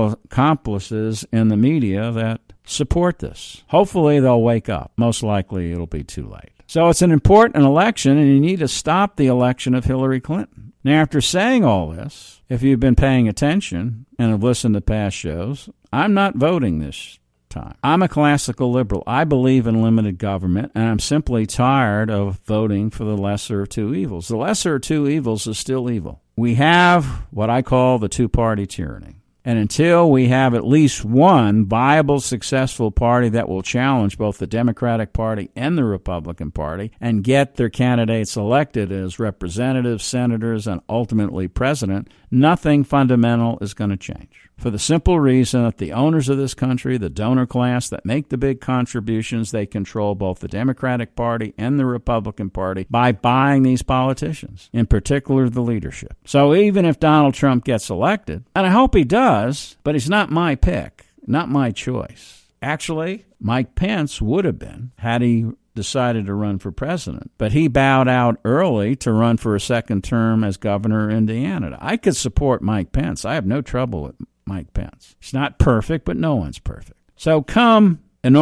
accomplices in the media that support this. Hopefully they'll wake up. Most likely it'll be too late. So it's an important election, and you need to stop the election of Hillary Clinton. Now, after saying all this, if you've been paying attention and have listened to past shows, I'm not voting this time. I'm a classical liberal. I believe in limited government, and I'm simply tired of voting for the lesser of two evils. The lesser of two evils is still evil. We have what I call the two-party tyranny. And until we have at least one viable, successful party that will challenge both the Democratic Party and the Republican Party and get their candidates elected as representatives, senators, and ultimately president, nothing fundamental is going to change. For the simple reason that the owners of this country, the donor class that make the big contributions, they control both the Democratic Party and the Republican Party by buying these politicians, in particular the leadership. So even if Donald Trump gets elected, and I hope he does, but he's not my pick, not my choice. Actually, Mike Pence would have been had he decided to run for president, but he bowed out early to run for a second term as governor of Indiana. I could support Mike Pence. I have no trouble with Mike Pence. He's not perfect, but no one's perfect. So come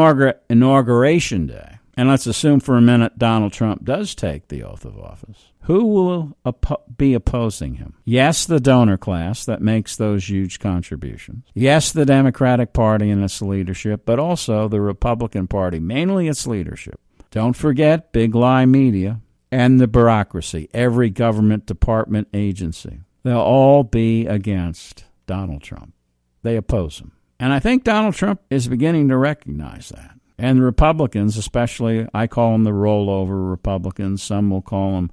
Inauguration Day, and let's assume for a minute Donald Trump does take the oath of office. Who will be opposing him? Yes, the donor class that makes those huge contributions. Yes, the Democratic Party and its leadership, but also the Republican Party, mainly its leadership. Don't forget big lie media and the bureaucracy, every government department, agency. They'll all be against Donald Trump. They oppose him. And I think Donald Trump is beginning to recognize that. And the Republicans, especially, I call them the rollover Republicans. Some will call them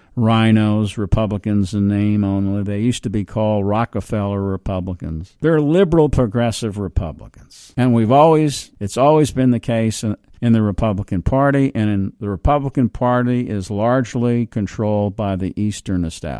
rhinos, Republicans in name only. They used to be called Rockefeller Republicans. They're liberal progressive Republicans. And it's always been the case in the Republican Party, and the Republican Party is largely controlled by the Eastern establishment.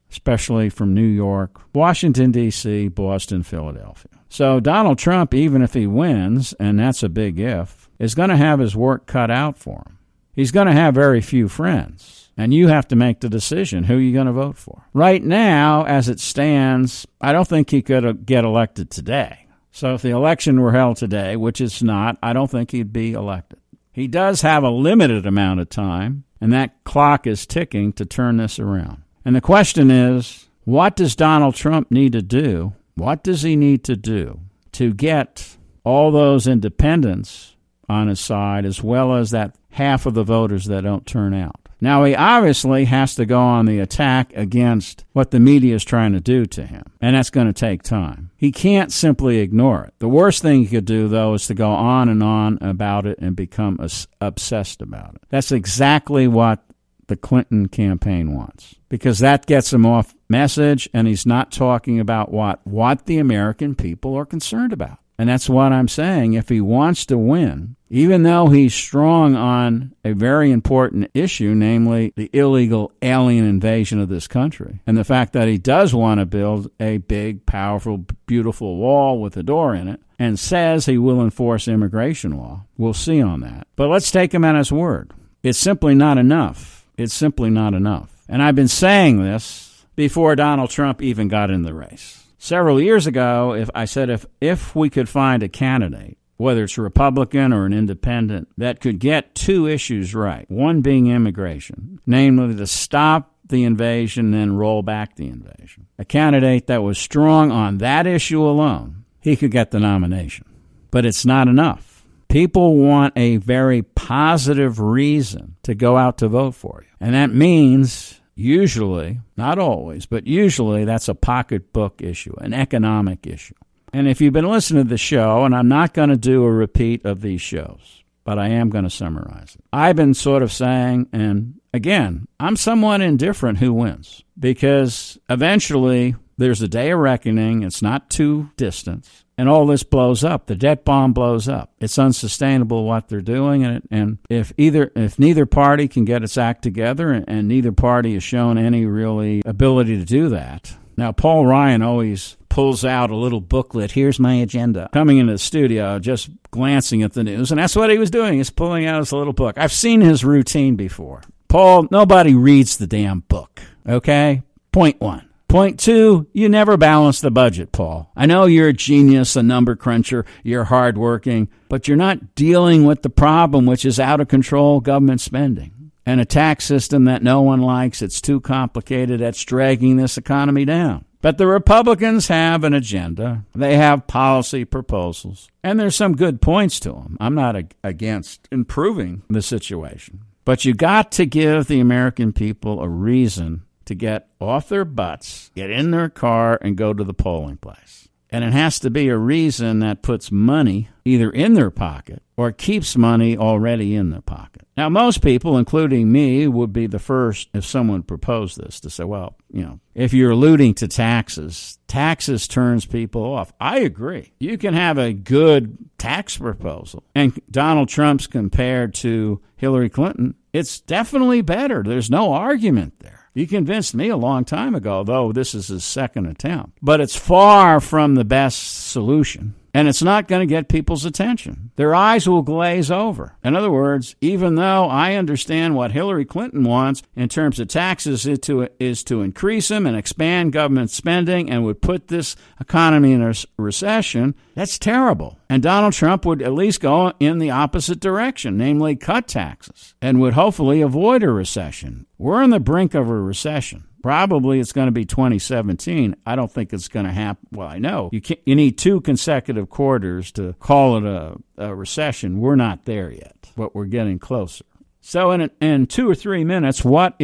especially from New York, Washington, D.C., Boston, Philadelphia. So Donald Trump, even if he wins, and that's a big if, is going to have his work cut out for him. He's going to have very few friends, and you have to make the decision who you're going to vote for. Right now, as it stands, I don't think he could get elected today. So if the election were held today, which it's not, I don't think he'd be elected. He does have a limited amount of time, and that clock is ticking to turn this around. And the question is, what does Donald Trump need to do? What does he need to do to get all those independents on his side, as well as that half of the voters that don't turn out? Now, he obviously has to go on the attack against what the media is trying to do to him, and that's going to take time. He can't simply ignore it. The worst thing he could do, though, is to go on about it and become obsessed about it. That's exactly what the Clinton campaign wants, because that gets him off message, and he's not talking about what the American people are concerned about. And that's what I'm saying. If he wants to win, even though he's strong on a very important issue, namely the illegal alien invasion of this country, and the fact that he does want to build a big, powerful, beautiful wall with a door in it, and says he will enforce immigration law, we'll see on that. But let's take him at his word. It's simply not enough. It's simply not enough. And I've been saying this before Donald Trump even got in the race. Several years ago, I said if we could find a candidate, whether it's a Republican or an independent, that could get two issues right, one being immigration, namely to stop the invasion and then roll back the invasion, a candidate that was strong on that issue alone, he could get the nomination. But it's not enough. People want a very positive reason to go out to vote for you. And that means usually, not always, but usually that's a pocketbook issue, an economic issue. And if you've been listening to the show, and I'm not going to do a repeat of these shows, but I am going to summarize it. I've been sort of saying, and again, I'm somewhat indifferent who wins, because eventually there's a day of reckoning. It's not too distant. And all this blows up. The debt bomb blows up. It's unsustainable what they're doing, and if neither party can get its act together, and neither party has shown any really ability to do that. Now, Paul Ryan always pulls out a little booklet. Here's my agenda. Coming into the studio, just glancing at the news, and that's what he was doing. He's pulling out his little book. I've seen his routine before. Paul, nobody reads the damn book. Okay? Point one. Point two, you never balance the budget, Paul. I know you're a genius, a number cruncher, you're hardworking, but you're not dealing with the problem, which is out of control government spending and a tax system that no one likes. It's too complicated. That's dragging this economy down. But the Republicans have an agenda. They have policy proposals, and there's some good points to them. I'm not against improving the situation, but you got to give the American people a reason to get off their butts, get in their car, and go to the polling place. And it has to be a reason that puts money either in their pocket or keeps money already in their pocket. Now, most people, including me, would be the first, if someone proposed this, to say, well, if you're alluding to taxes turns people off. I agree. You can have a good tax proposal. And Donald Trump's compared to Hillary Clinton, it's definitely better. There's no argument there. He convinced me a long time ago, though this is his second attempt. But it's far from the best solution, and it's not going to get people's attention. Their eyes will glaze over. In other words, even though I understand what Hillary Clinton wants in terms of taxes is to increase them and expand government spending and would put this economy in a recession, that's terrible. And Donald Trump would at least go in the opposite direction, namely cut taxes, and would hopefully avoid a recession. We're on the brink of a recession. Probably it's going to be 2017. I don't think it's going to happen. Well, I know you need 2 consecutive quarters to call it a recession. We're not there yet, but we're getting closer. So in 2 or 3 minutes, what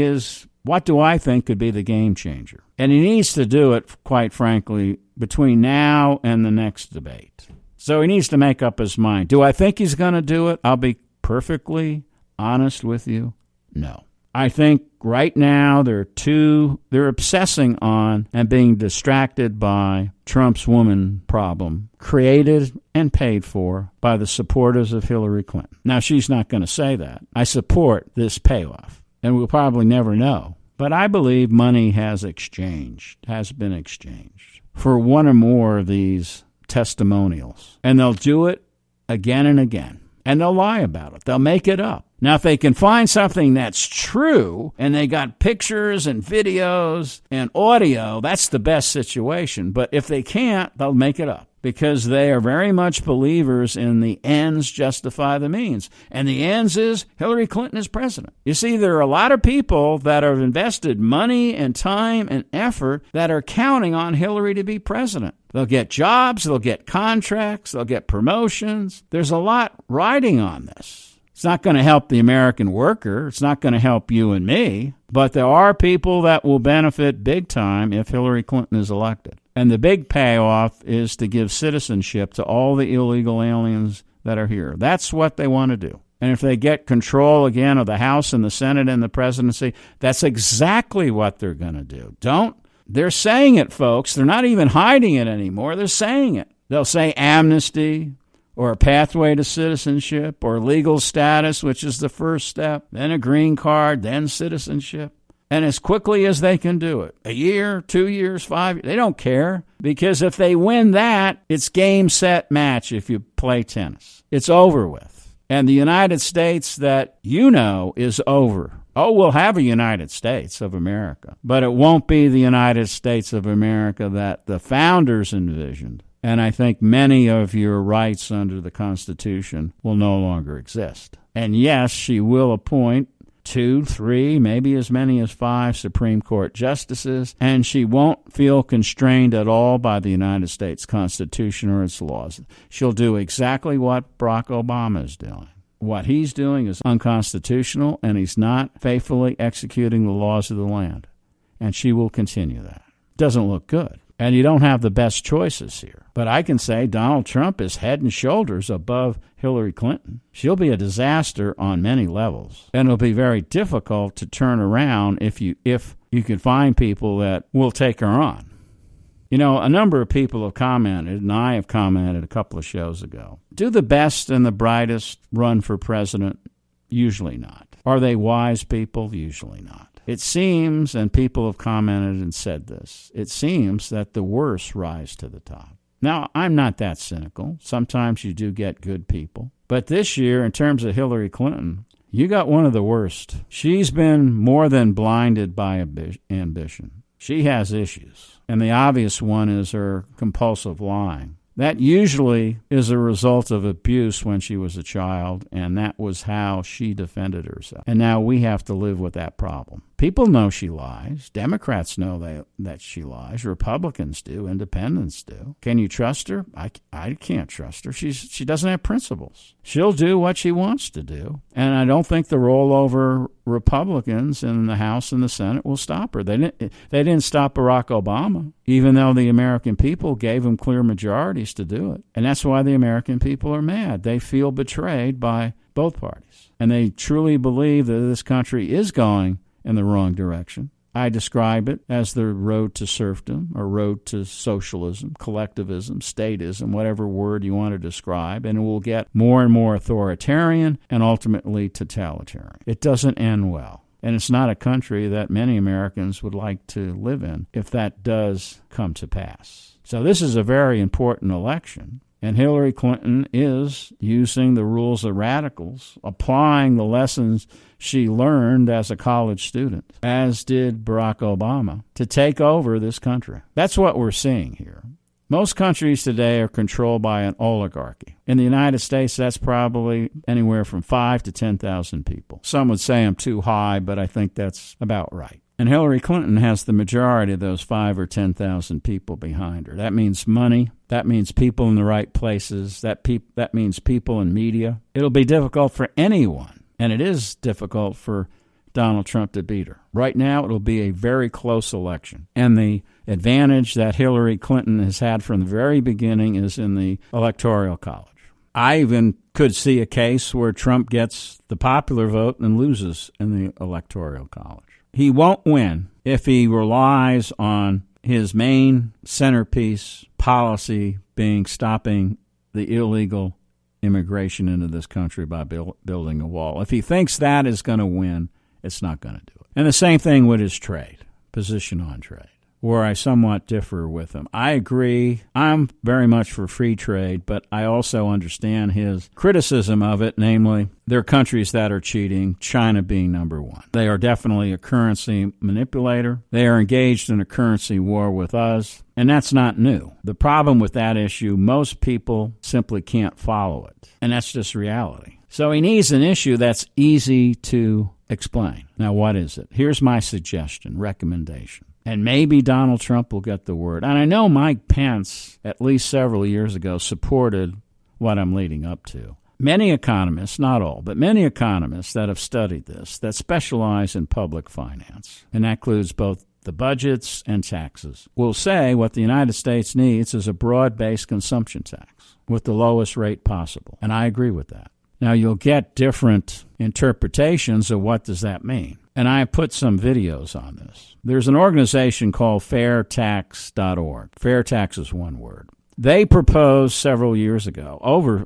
do I think could be the game changer? And he needs to do it, quite frankly, between now and the next debate. So he needs to make up his mind. Do I think he's going to do it? I'll be perfectly honest with you. No. I think right now they're obsessing on and being distracted by Trump's woman problem, created and paid for by the supporters of Hillary Clinton. Now, she's not going to say that. I support this payoff, and we'll probably never know But I believe money has been exchanged for one or more of these testimonials. And they'll do it again and again. And they'll lie about it. They'll make it up. Now, if they can find something that's true and they got pictures and videos and audio, that's the best situation. But if they can't, they'll make it up because they are very much believers in the ends justify the means. And the ends is Hillary Clinton is president. You see, there are a lot of people that have invested money and time and effort that are counting on Hillary to be president. They'll get jobs, they'll get contracts, they'll get promotions. There's a lot riding on this. It's not going to help the American worker. It's not going to help you and me. But there are people that will benefit big time if Hillary Clinton is elected. And the big payoff is to give citizenship to all the illegal aliens that are here. That's what they want to do. And if they get control again of the House and the Senate and the presidency, that's exactly what they're going to do. They're saying it, folks. They're not even hiding it anymore. They're saying it. They'll say amnesty or a pathway to citizenship or legal status, which is the first step, then a green card, then citizenship. And as quickly as they can do it, a year, 2 years, 5 years, they don't care. Because if they win that, it's game, set, match if you play tennis. It's over with. And the United States that you know is over. Oh, we'll have a United States of America, but it won't be the United States of America that the founders envisioned. And I think many of your rights under the Constitution will no longer exist. And yes, she will appoint 2, 3, maybe as many as 5 Supreme Court justices, and she won't feel constrained at all by the United States Constitution or its laws. She'll do exactly what Barack Obama is doing. What he's doing is unconstitutional, and he's not faithfully executing the laws of the land. And she will continue that. Doesn't look good. And you don't have the best choices here. But I can say Donald Trump is head and shoulders above Hillary Clinton. She'll be a disaster on many levels. And it'll be very difficult to turn around if you can find people that will take her on. You know, a number of people have commented, and I have commented a couple of shows ago. Do the best and the brightest run for president? Usually not. Are they wise people? Usually not. It seems, and people have commented and said this, it seems that the worst rise to the top. Now, I'm not that cynical. Sometimes you do get good people. But this year, in terms of Hillary Clinton, you got one of the worst. She's been more than blinded by ambition. She has issues. And the obvious one is her compulsive lying. That usually is a result of abuse when she was a child, and that was how she defended herself. And now we have to live with that problem. People know she lies. Democrats know that she lies. Republicans do. Independents do. Can you trust her? I can't trust her. She doesn't have principles. She'll do what she wants to do. And I don't think the rollover Republicans in the House and the Senate will stop her. They didn't stop Barack Obama, even though the American people gave him clear majorities to do it. And that's why the American people are mad. They feel betrayed by both parties. And they truly believe that this country is going in the wrong direction. I describe it as the road to serfdom or road to socialism, collectivism, statism, whatever word you want to describe, and it will get more and more authoritarian and ultimately totalitarian. It doesn't end well. And it's not a country that many Americans would like to live in if that does come to pass. So this is a very important election. And Hillary Clinton is using the rules of radicals, applying the lessons she learned as a college student, as did Barack Obama, to take over this country. That's what we're seeing here. Most countries today are controlled by an oligarchy. In the United States, that's probably anywhere from 5,000 to 10,000 people. Some would say I'm too high, but I think that's about right. And Hillary Clinton has the majority of those 5,000 or 10,000 people behind her. That means money. That means people in the right places. That means people in media. It'll be difficult for anyone, and it is difficult for Donald Trump to beat her. Right now, it'll be a very close election. And the advantage that Hillary Clinton has had from the very beginning is in the Electoral College. I even could see a case where Trump gets the popular vote and loses in the Electoral College. He won't win if he relies on his main centerpiece policy being stopping the illegal immigration into this country by building a wall. If he thinks that is going to win, it's not going to do it. And the same thing with his trade, position on trade, where I somewhat differ with him. I agree. I'm very much for free trade, but I also understand his criticism of it, namely, there are countries that are cheating, China being number one. They are definitely a currency manipulator. They are engaged in a currency war with us, and that's not new. The problem with that issue, most people simply can't follow it, and that's just reality. So he needs an issue that's easy to explain. Now, what is it? Here's my suggestion, recommendation. And maybe Donald Trump will get the word. And I know Mike Pence, at least several years ago, supported what I'm leading up to. Many economists, not all, but many economists that have studied this, that specialize in public finance, and that includes both the budgets and taxes, will say what the United States needs is a broad-based consumption tax with the lowest rate possible. And I agree with that. Now, you'll get different interpretations of what does that mean. And I put some videos on this. There's an organization called fairtax.org. Fair tax is one word. They proposed several years ago, over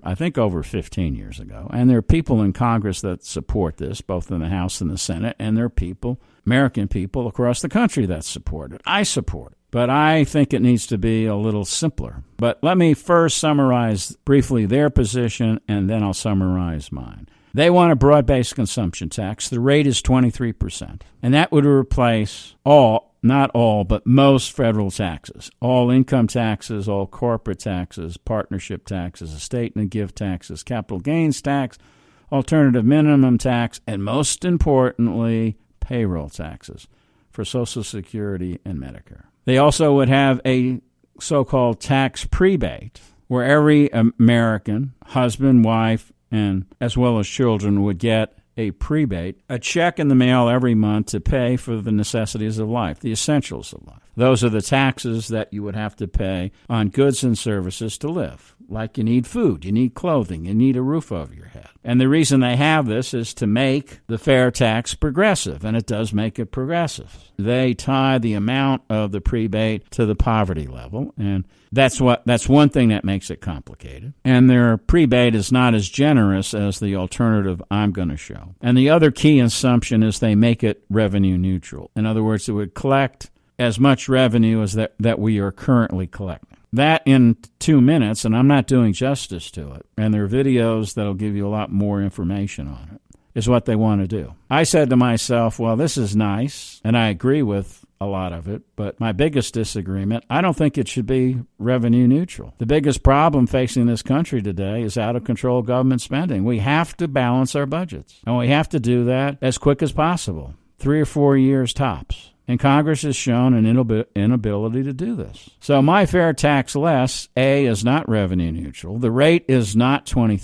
15 years ago, and there are people in Congress that support this, both in the House and the Senate, and there are people, American people across the country that support it. I support it, but I think it needs to be a little simpler. But let me first summarize briefly their position, and then I'll summarize mine. They want a broad-based consumption tax. The rate is 23%, and that would replace not all, but most federal taxes, all income taxes, all corporate taxes, partnership taxes, estate and gift taxes, capital gains tax, alternative minimum tax, and most importantly, payroll taxes for Social Security and Medicare. They also would have a so-called tax prebate, where every American, husband, wife, and as well as children would get a prebate, a check in the mail every month to pay for the necessities of life, the essentials of life. Those are the taxes that you would have to pay on goods and services to live. Like you need food, you need clothing, you need a roof over your head. And the reason they have this is to make the fair tax progressive, and it does make it progressive. They tie the amount of the prebate to the poverty level, and that's one thing that makes it complicated. And their prebate is not as generous as the alternative I'm going to show. And the other key assumption is they make it revenue neutral. In other words, it would collect as much revenue as that we are currently collecting. That in 2 minutes, and I'm not doing justice to it, and there are videos that'll give you a lot more information on it, is what they want to do. I said to myself, well, this is nice, and I agree with a lot of it, but my biggest disagreement, I don't think it should be revenue neutral. The biggest problem facing this country today is out-of-control government spending. We have to balance our budgets, and we have to do that as quick as possible, 3 or 4 years tops. And Congress has shown an inability to do this. So my fair tax less, A, is not revenue neutral. The rate is not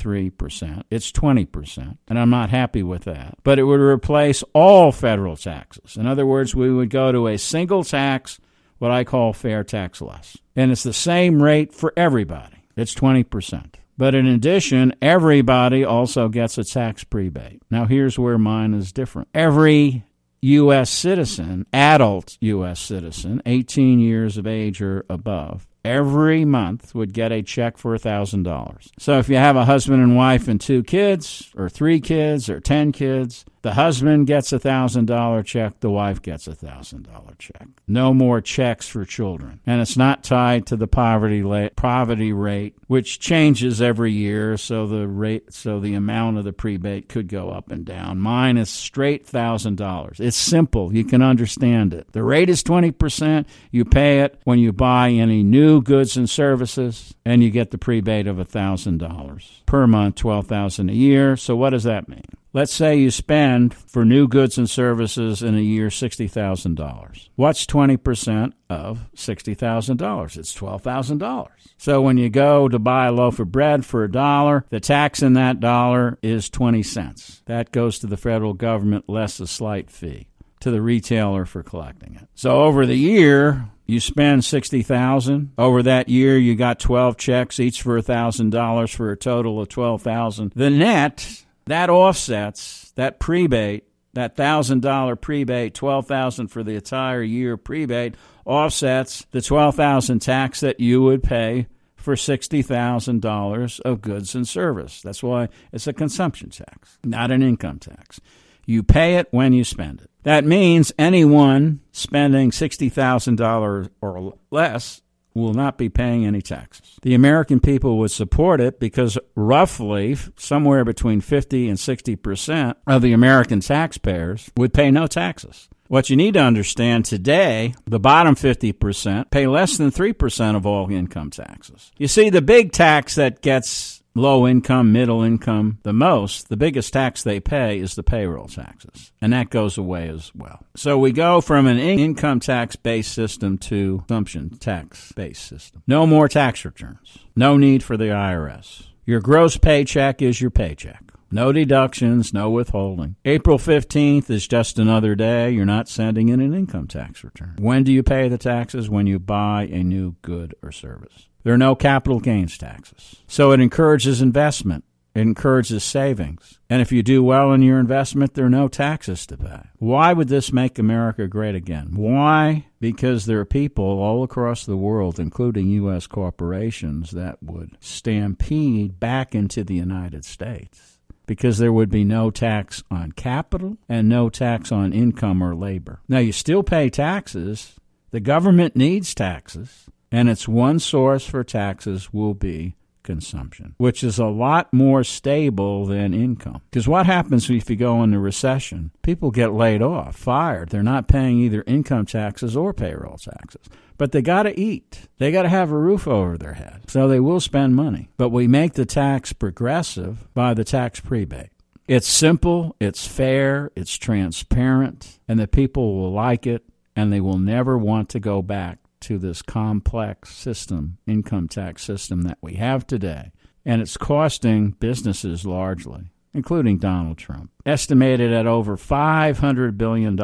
23%. It's 20%. And I'm not happy with that. But it would replace all federal taxes. In other words, we would go to a single tax, what I call fair tax less. And it's the same rate for everybody. It's 20%. But in addition, everybody also gets a tax prebate. Now, here's where mine is different. Every U.S. citizen, adult U.S. citizen, 18 years of age or above, every month would get a check for $1,000. So if you have a husband and wife and 2 kids, or 3 kids, or 10 kids, the husband gets a $1,000 check, the wife gets a $1,000 check. No more checks for children. And it's not tied to the poverty rate, which changes every year, so the amount of the prebate could go up and down. Mine is straight $1,000. It's simple. You can understand it. The rate is 20%. You pay it when you buy any new goods and services, and you get the prebate of $1,000 per month, $12,000 a year. So what does that mean? Let's say you spend for new goods and services in a year $60,000. What's 20% of $60,000? It's $12,000. So when you go to buy a loaf of bread for $1, the tax in that dollar is 20 cents. That goes to the federal government less a slight fee to the retailer for collecting it. So over the year, you spend $60,000. Over that year, you got 12 checks, each for $1,000 for a total of $12,000. The net, that offsets, that prebate, that $1,000 prebate, $12,000 for the entire year prebate, offsets the $12,000 tax that you would pay for $60,000 of goods and service. That's why it's a consumption tax, not an income tax. You pay it when you spend it. That means anyone spending $60,000 or less will not be paying any taxes. The American people would support it because roughly somewhere between 50 and 60% of the American taxpayers would pay no taxes. What you need to understand today, the bottom 50% pay less than 3% of all income taxes. You see, the big tax that gets low income, middle income the most, the biggest tax they pay is the payroll taxes. And that goes away as well. So we go from an income tax-based system to consumption tax-based system. No more tax returns. No need for the IRS. Your gross paycheck is your paycheck. No deductions, no withholding. April 15th is just another day. You're not sending in an income tax return. When do you pay the taxes? When you buy a new good or service. There are no capital gains taxes. So it encourages investment. It encourages savings. And if you do well in your investment, there are no taxes to pay. Why would this make America great again? Why? Because there are people all across the world, including U.S. corporations, that would stampede back into the United States because there would be no tax on capital and no tax on income or labor. Now, you still pay taxes. The government needs taxes. And its one source for taxes will be consumption, which is a lot more stable than income. Because what happens if you go into recession? People get laid off, fired. They're not paying either income taxes or payroll taxes. But they got to eat. They got to have a roof over their head. So they will spend money. But we make the tax progressive by the tax prebate. It's simple, it's fair, it's transparent, and the people will like it, and they will never want to go back to this complex system, income tax system that we have today. And it's costing businesses largely, including Donald Trump, estimated at over $500 billion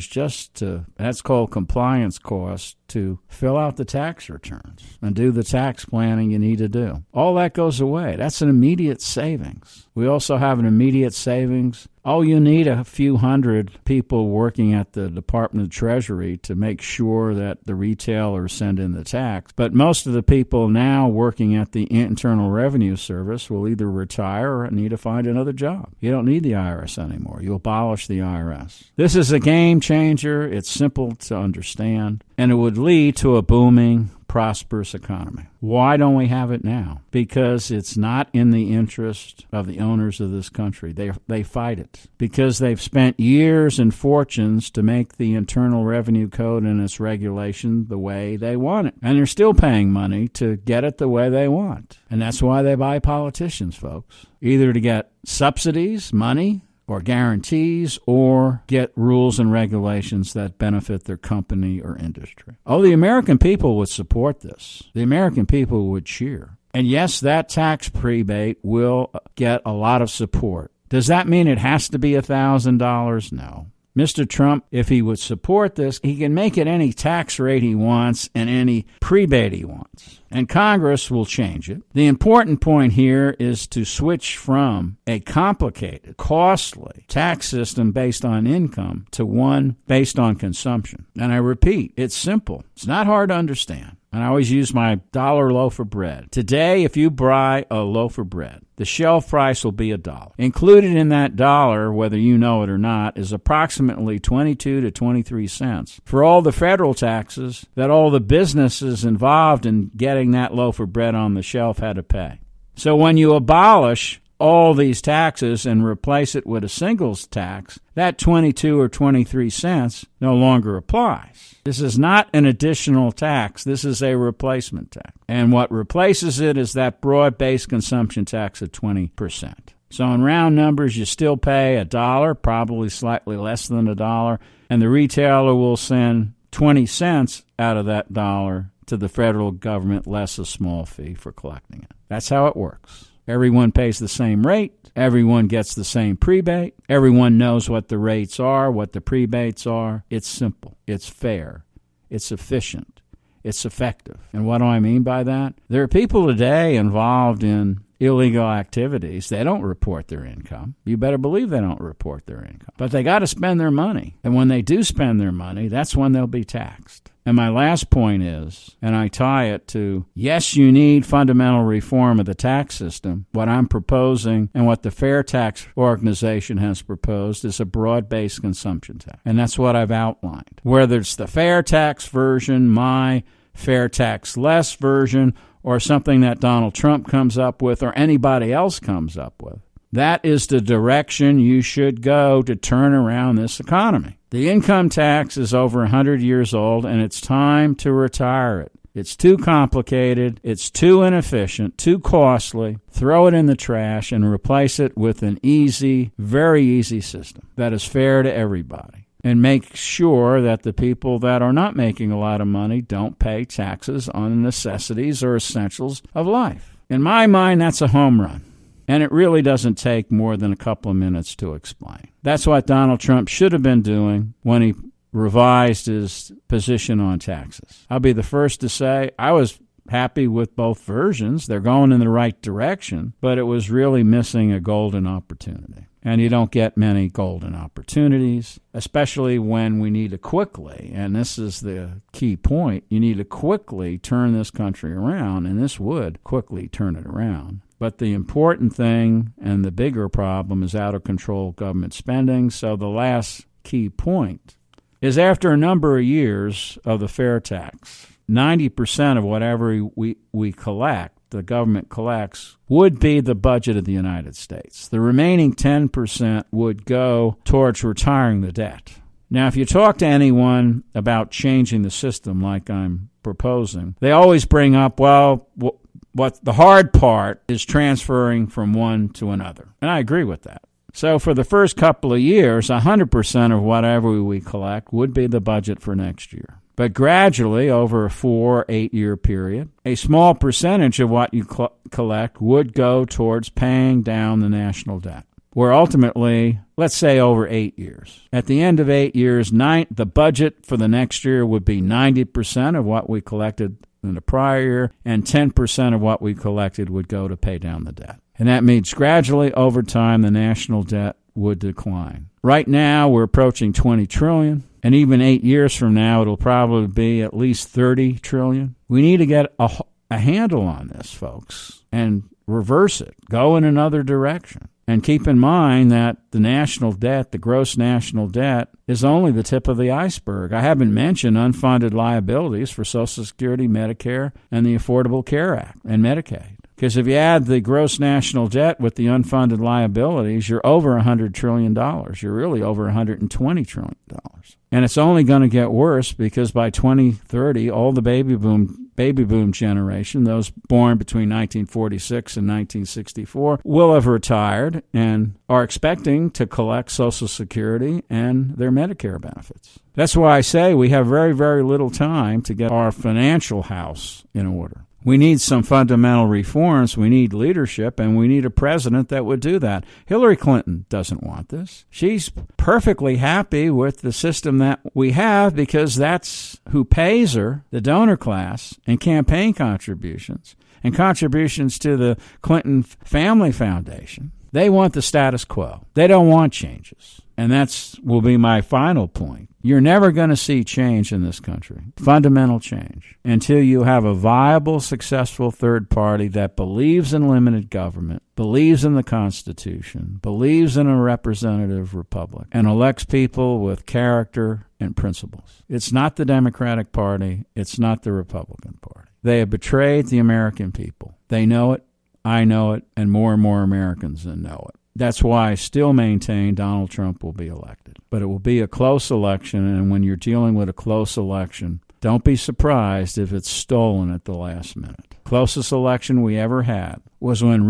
that's called compliance costs, to fill out the tax returns and do the tax planning you need to do. All that goes away. That's an immediate savings. We also have an immediate savings. Oh, you need a few hundred people working at the Department of Treasury to make sure that the retailers send in the tax. But most of the people now working at the Internal Revenue Service will either retire or need to find another job. You don't need the IRS anymore. You abolish the IRS. This is a game changer. It's simple to understand, and it would lead to a booming, prosperous economy. Why don't we have it now? Because it's not in the interest of the owners of this country. They fight it because they've spent years and fortunes to make the Internal Revenue Code and its regulation the way they want it. And they're still paying money to get it the way they want. And that's why they buy politicians, folks. Either to get subsidies, money, or guarantees, or get rules and regulations that benefit their company or industry. Oh, the American people would support this. The American people would cheer. And yes, that tax rebate will get a lot of support. Does that mean it has to be $1,000? No. Mr. Trump, if he would support this, he can make it any tax rate he wants and any prebate he wants. And Congress will change it. The important point here is to switch from a complicated, costly tax system based on income to one based on consumption. And I repeat, it's simple. It's not hard to understand. And I always use my dollar loaf of bread. Today, if you buy a loaf of bread, the shelf price will be $1. Included in that dollar, whether you know it or not, is approximately 22 to 23 cents for all the federal taxes that all the businesses involved in getting that loaf of bread on the shelf had to pay. So when you abolish all these taxes and replace it with a singles tax, that 22 or 23 cents no longer applies. This is not an additional tax. This is a replacement tax. And what replaces it is that broad-based consumption tax of 20%. So in round numbers, you still pay $1, probably slightly less than $1, and the retailer will send 20 cents out of that dollar to the federal government, less a small fee for collecting it. That's how it works. Everyone pays the same rate. Everyone gets the same prebate. Everyone knows what the rates are, what the prebates are. It's simple. It's fair. It's efficient. It's effective. And what do I mean by that? There are people today involved in illegal activities. They don't report their income. You better believe they don't report their income. But they got to spend their money. And when they do spend their money, that's when they'll be taxed. And my last point is, and I tie it to, yes, you need fundamental reform of the tax system. What I'm proposing and what the Fair Tax Organization has proposed is a broad-based consumption tax. And that's what I've outlined. Whether it's the fair tax version, my fair tax less version, or something that Donald Trump comes up with or anybody else comes up with. That is the direction you should go to turn around this economy. The income tax is over 100 years old, and it's time to retire it. It's too complicated, it's too inefficient, too costly. Throw it in the trash and replace it with an easy, very easy system that is fair to everybody. And make sure that the people that are not making a lot of money don't pay taxes on the necessities or essentials of life. In my mind, that's a home run. And it really doesn't take more than a couple of minutes to explain. That's what Donald Trump should have been doing when he revised his position on taxes. I'll be the first to say I was happy with both versions. They're going in the right direction, but it was really missing a golden opportunity. And you don't get many golden opportunities, especially when we need to quickly, and this is the key point, you need to quickly turn this country around, and this would quickly turn it around. But the important thing and the bigger problem is out-of-control government spending. So the last key point is after a number of years of the fair tax, 90% of whatever we collect, the government collects, would be the budget of the United States. The remaining 10% would go towards retiring the debt. Now, if you talk to anyone about changing the system like I'm proposing, they always bring up, well, what the hard part is transferring from one to another. And I agree with that. So for the first couple of years, 100% of whatever we collect would be the budget for next year. But gradually, over a 4 or 8 year period, a small percentage of what you collect would go towards paying down the national debt. Where ultimately, let's say over 8 years. At the end of 8 years, the budget for the next year would be 90% of what we collected in the prior year, and 10% of what we collected would go to pay down the debt. And that means gradually over time, the national debt would decline. Right now, we're approaching $20 trillion, and even 8 years from now, it'll probably be at least $30 trillion. We need to get a handle on this, folks, and reverse it, go in another direction. And keep in mind that the national debt, the gross national debt, is only the tip of the iceberg. I haven't mentioned unfunded liabilities for Social Security, Medicare, and the Affordable Care Act and Medicaid. Because if you add the gross national debt with the unfunded liabilities, you're over $100 trillion. You're really over $120 trillion. And it's only going to get worse because by 2030, all the baby boom generation, those born between 1946 and 1964, will have retired and are expecting to collect Social Security and their Medicare benefits. That's why I say we have very, very little time to get our financial house in order. We need some fundamental reforms, we need leadership, and we need a president that would do that. Hillary Clinton doesn't want this. She's perfectly happy with the system that we have because that's who pays her, the donor class, and campaign contributions, and contributions to the Clinton Family Foundation. They want the status quo. They don't want changes. And that's will be my final point. You're never going to see change in this country, fundamental change, until you have a viable, successful third party that believes in limited government, believes in the Constitution, believes in a representative republic, and elects people with character and principles. It's not the Democratic Party. It's not the Republican Party. They have betrayed the American people. They know it. I know it. And more Americans know it. That's why I still maintain Donald Trump will be elected. But it will be a close election, and when you're dealing with a close election, don't be surprised if it's stolen at the last minute. Closest election we ever had was when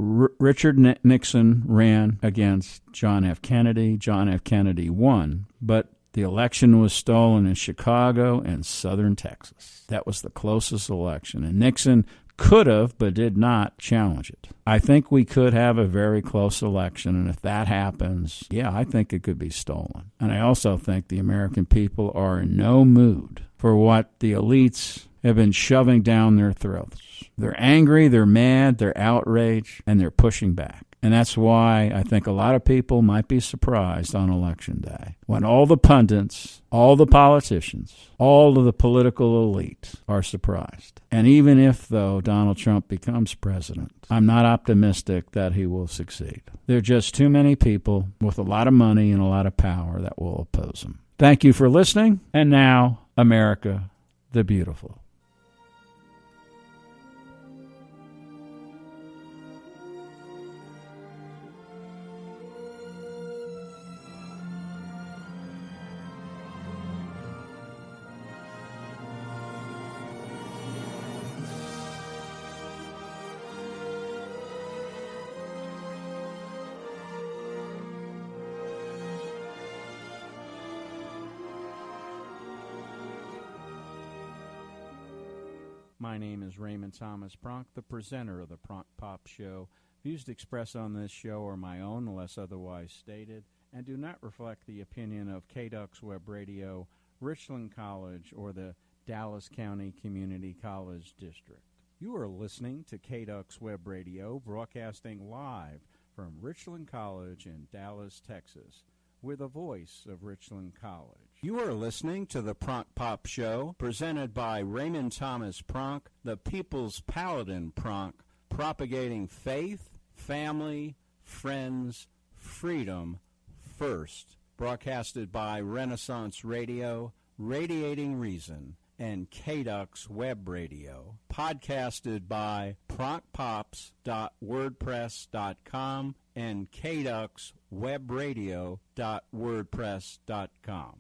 Richard Nixon ran against John F. Kennedy. John F. Kennedy won, but the election was stolen in Chicago and southern Texas. That was the closest election, and Nixon could have, but did not challenge it. I think we could have a very close election, and if that happens, I think it could be stolen. And I also think the American people are in no mood for what the elites have been shoving down their throats. They're angry, they're mad, they're outraged, and they're pushing back. And that's why I think a lot of people might be surprised on Election Day when all the pundits, all the politicians, all of the political elite are surprised. And even if, though, Donald Trump becomes president, I'm not optimistic that he will succeed. There are just too many people with a lot of money and a lot of power that will oppose him. Thank you for listening. And now, America the Beautiful. My name is Raymond Thomas Pronk, the presenter of the Pronk Pop Show. Views expressed on this show are my own, unless otherwise stated, and do not reflect the opinion of KDUX Web Radio, Richland College, or the Dallas County Community College District. You are listening to KDUX Web Radio, broadcasting live from Richland College in Dallas, Texas. We're the voice of Richland College. You are listening to the Pronk Pop Show, presented by Raymond Thomas Pronk, the People's Paladin Pronk, propagating faith, family, friends, freedom first. Broadcasted by Renaissance Radio, Radiating Reason, and KDUX Web Radio. Podcasted by pronkpops.wordpress.com and kduxwebradio.wordpress.com.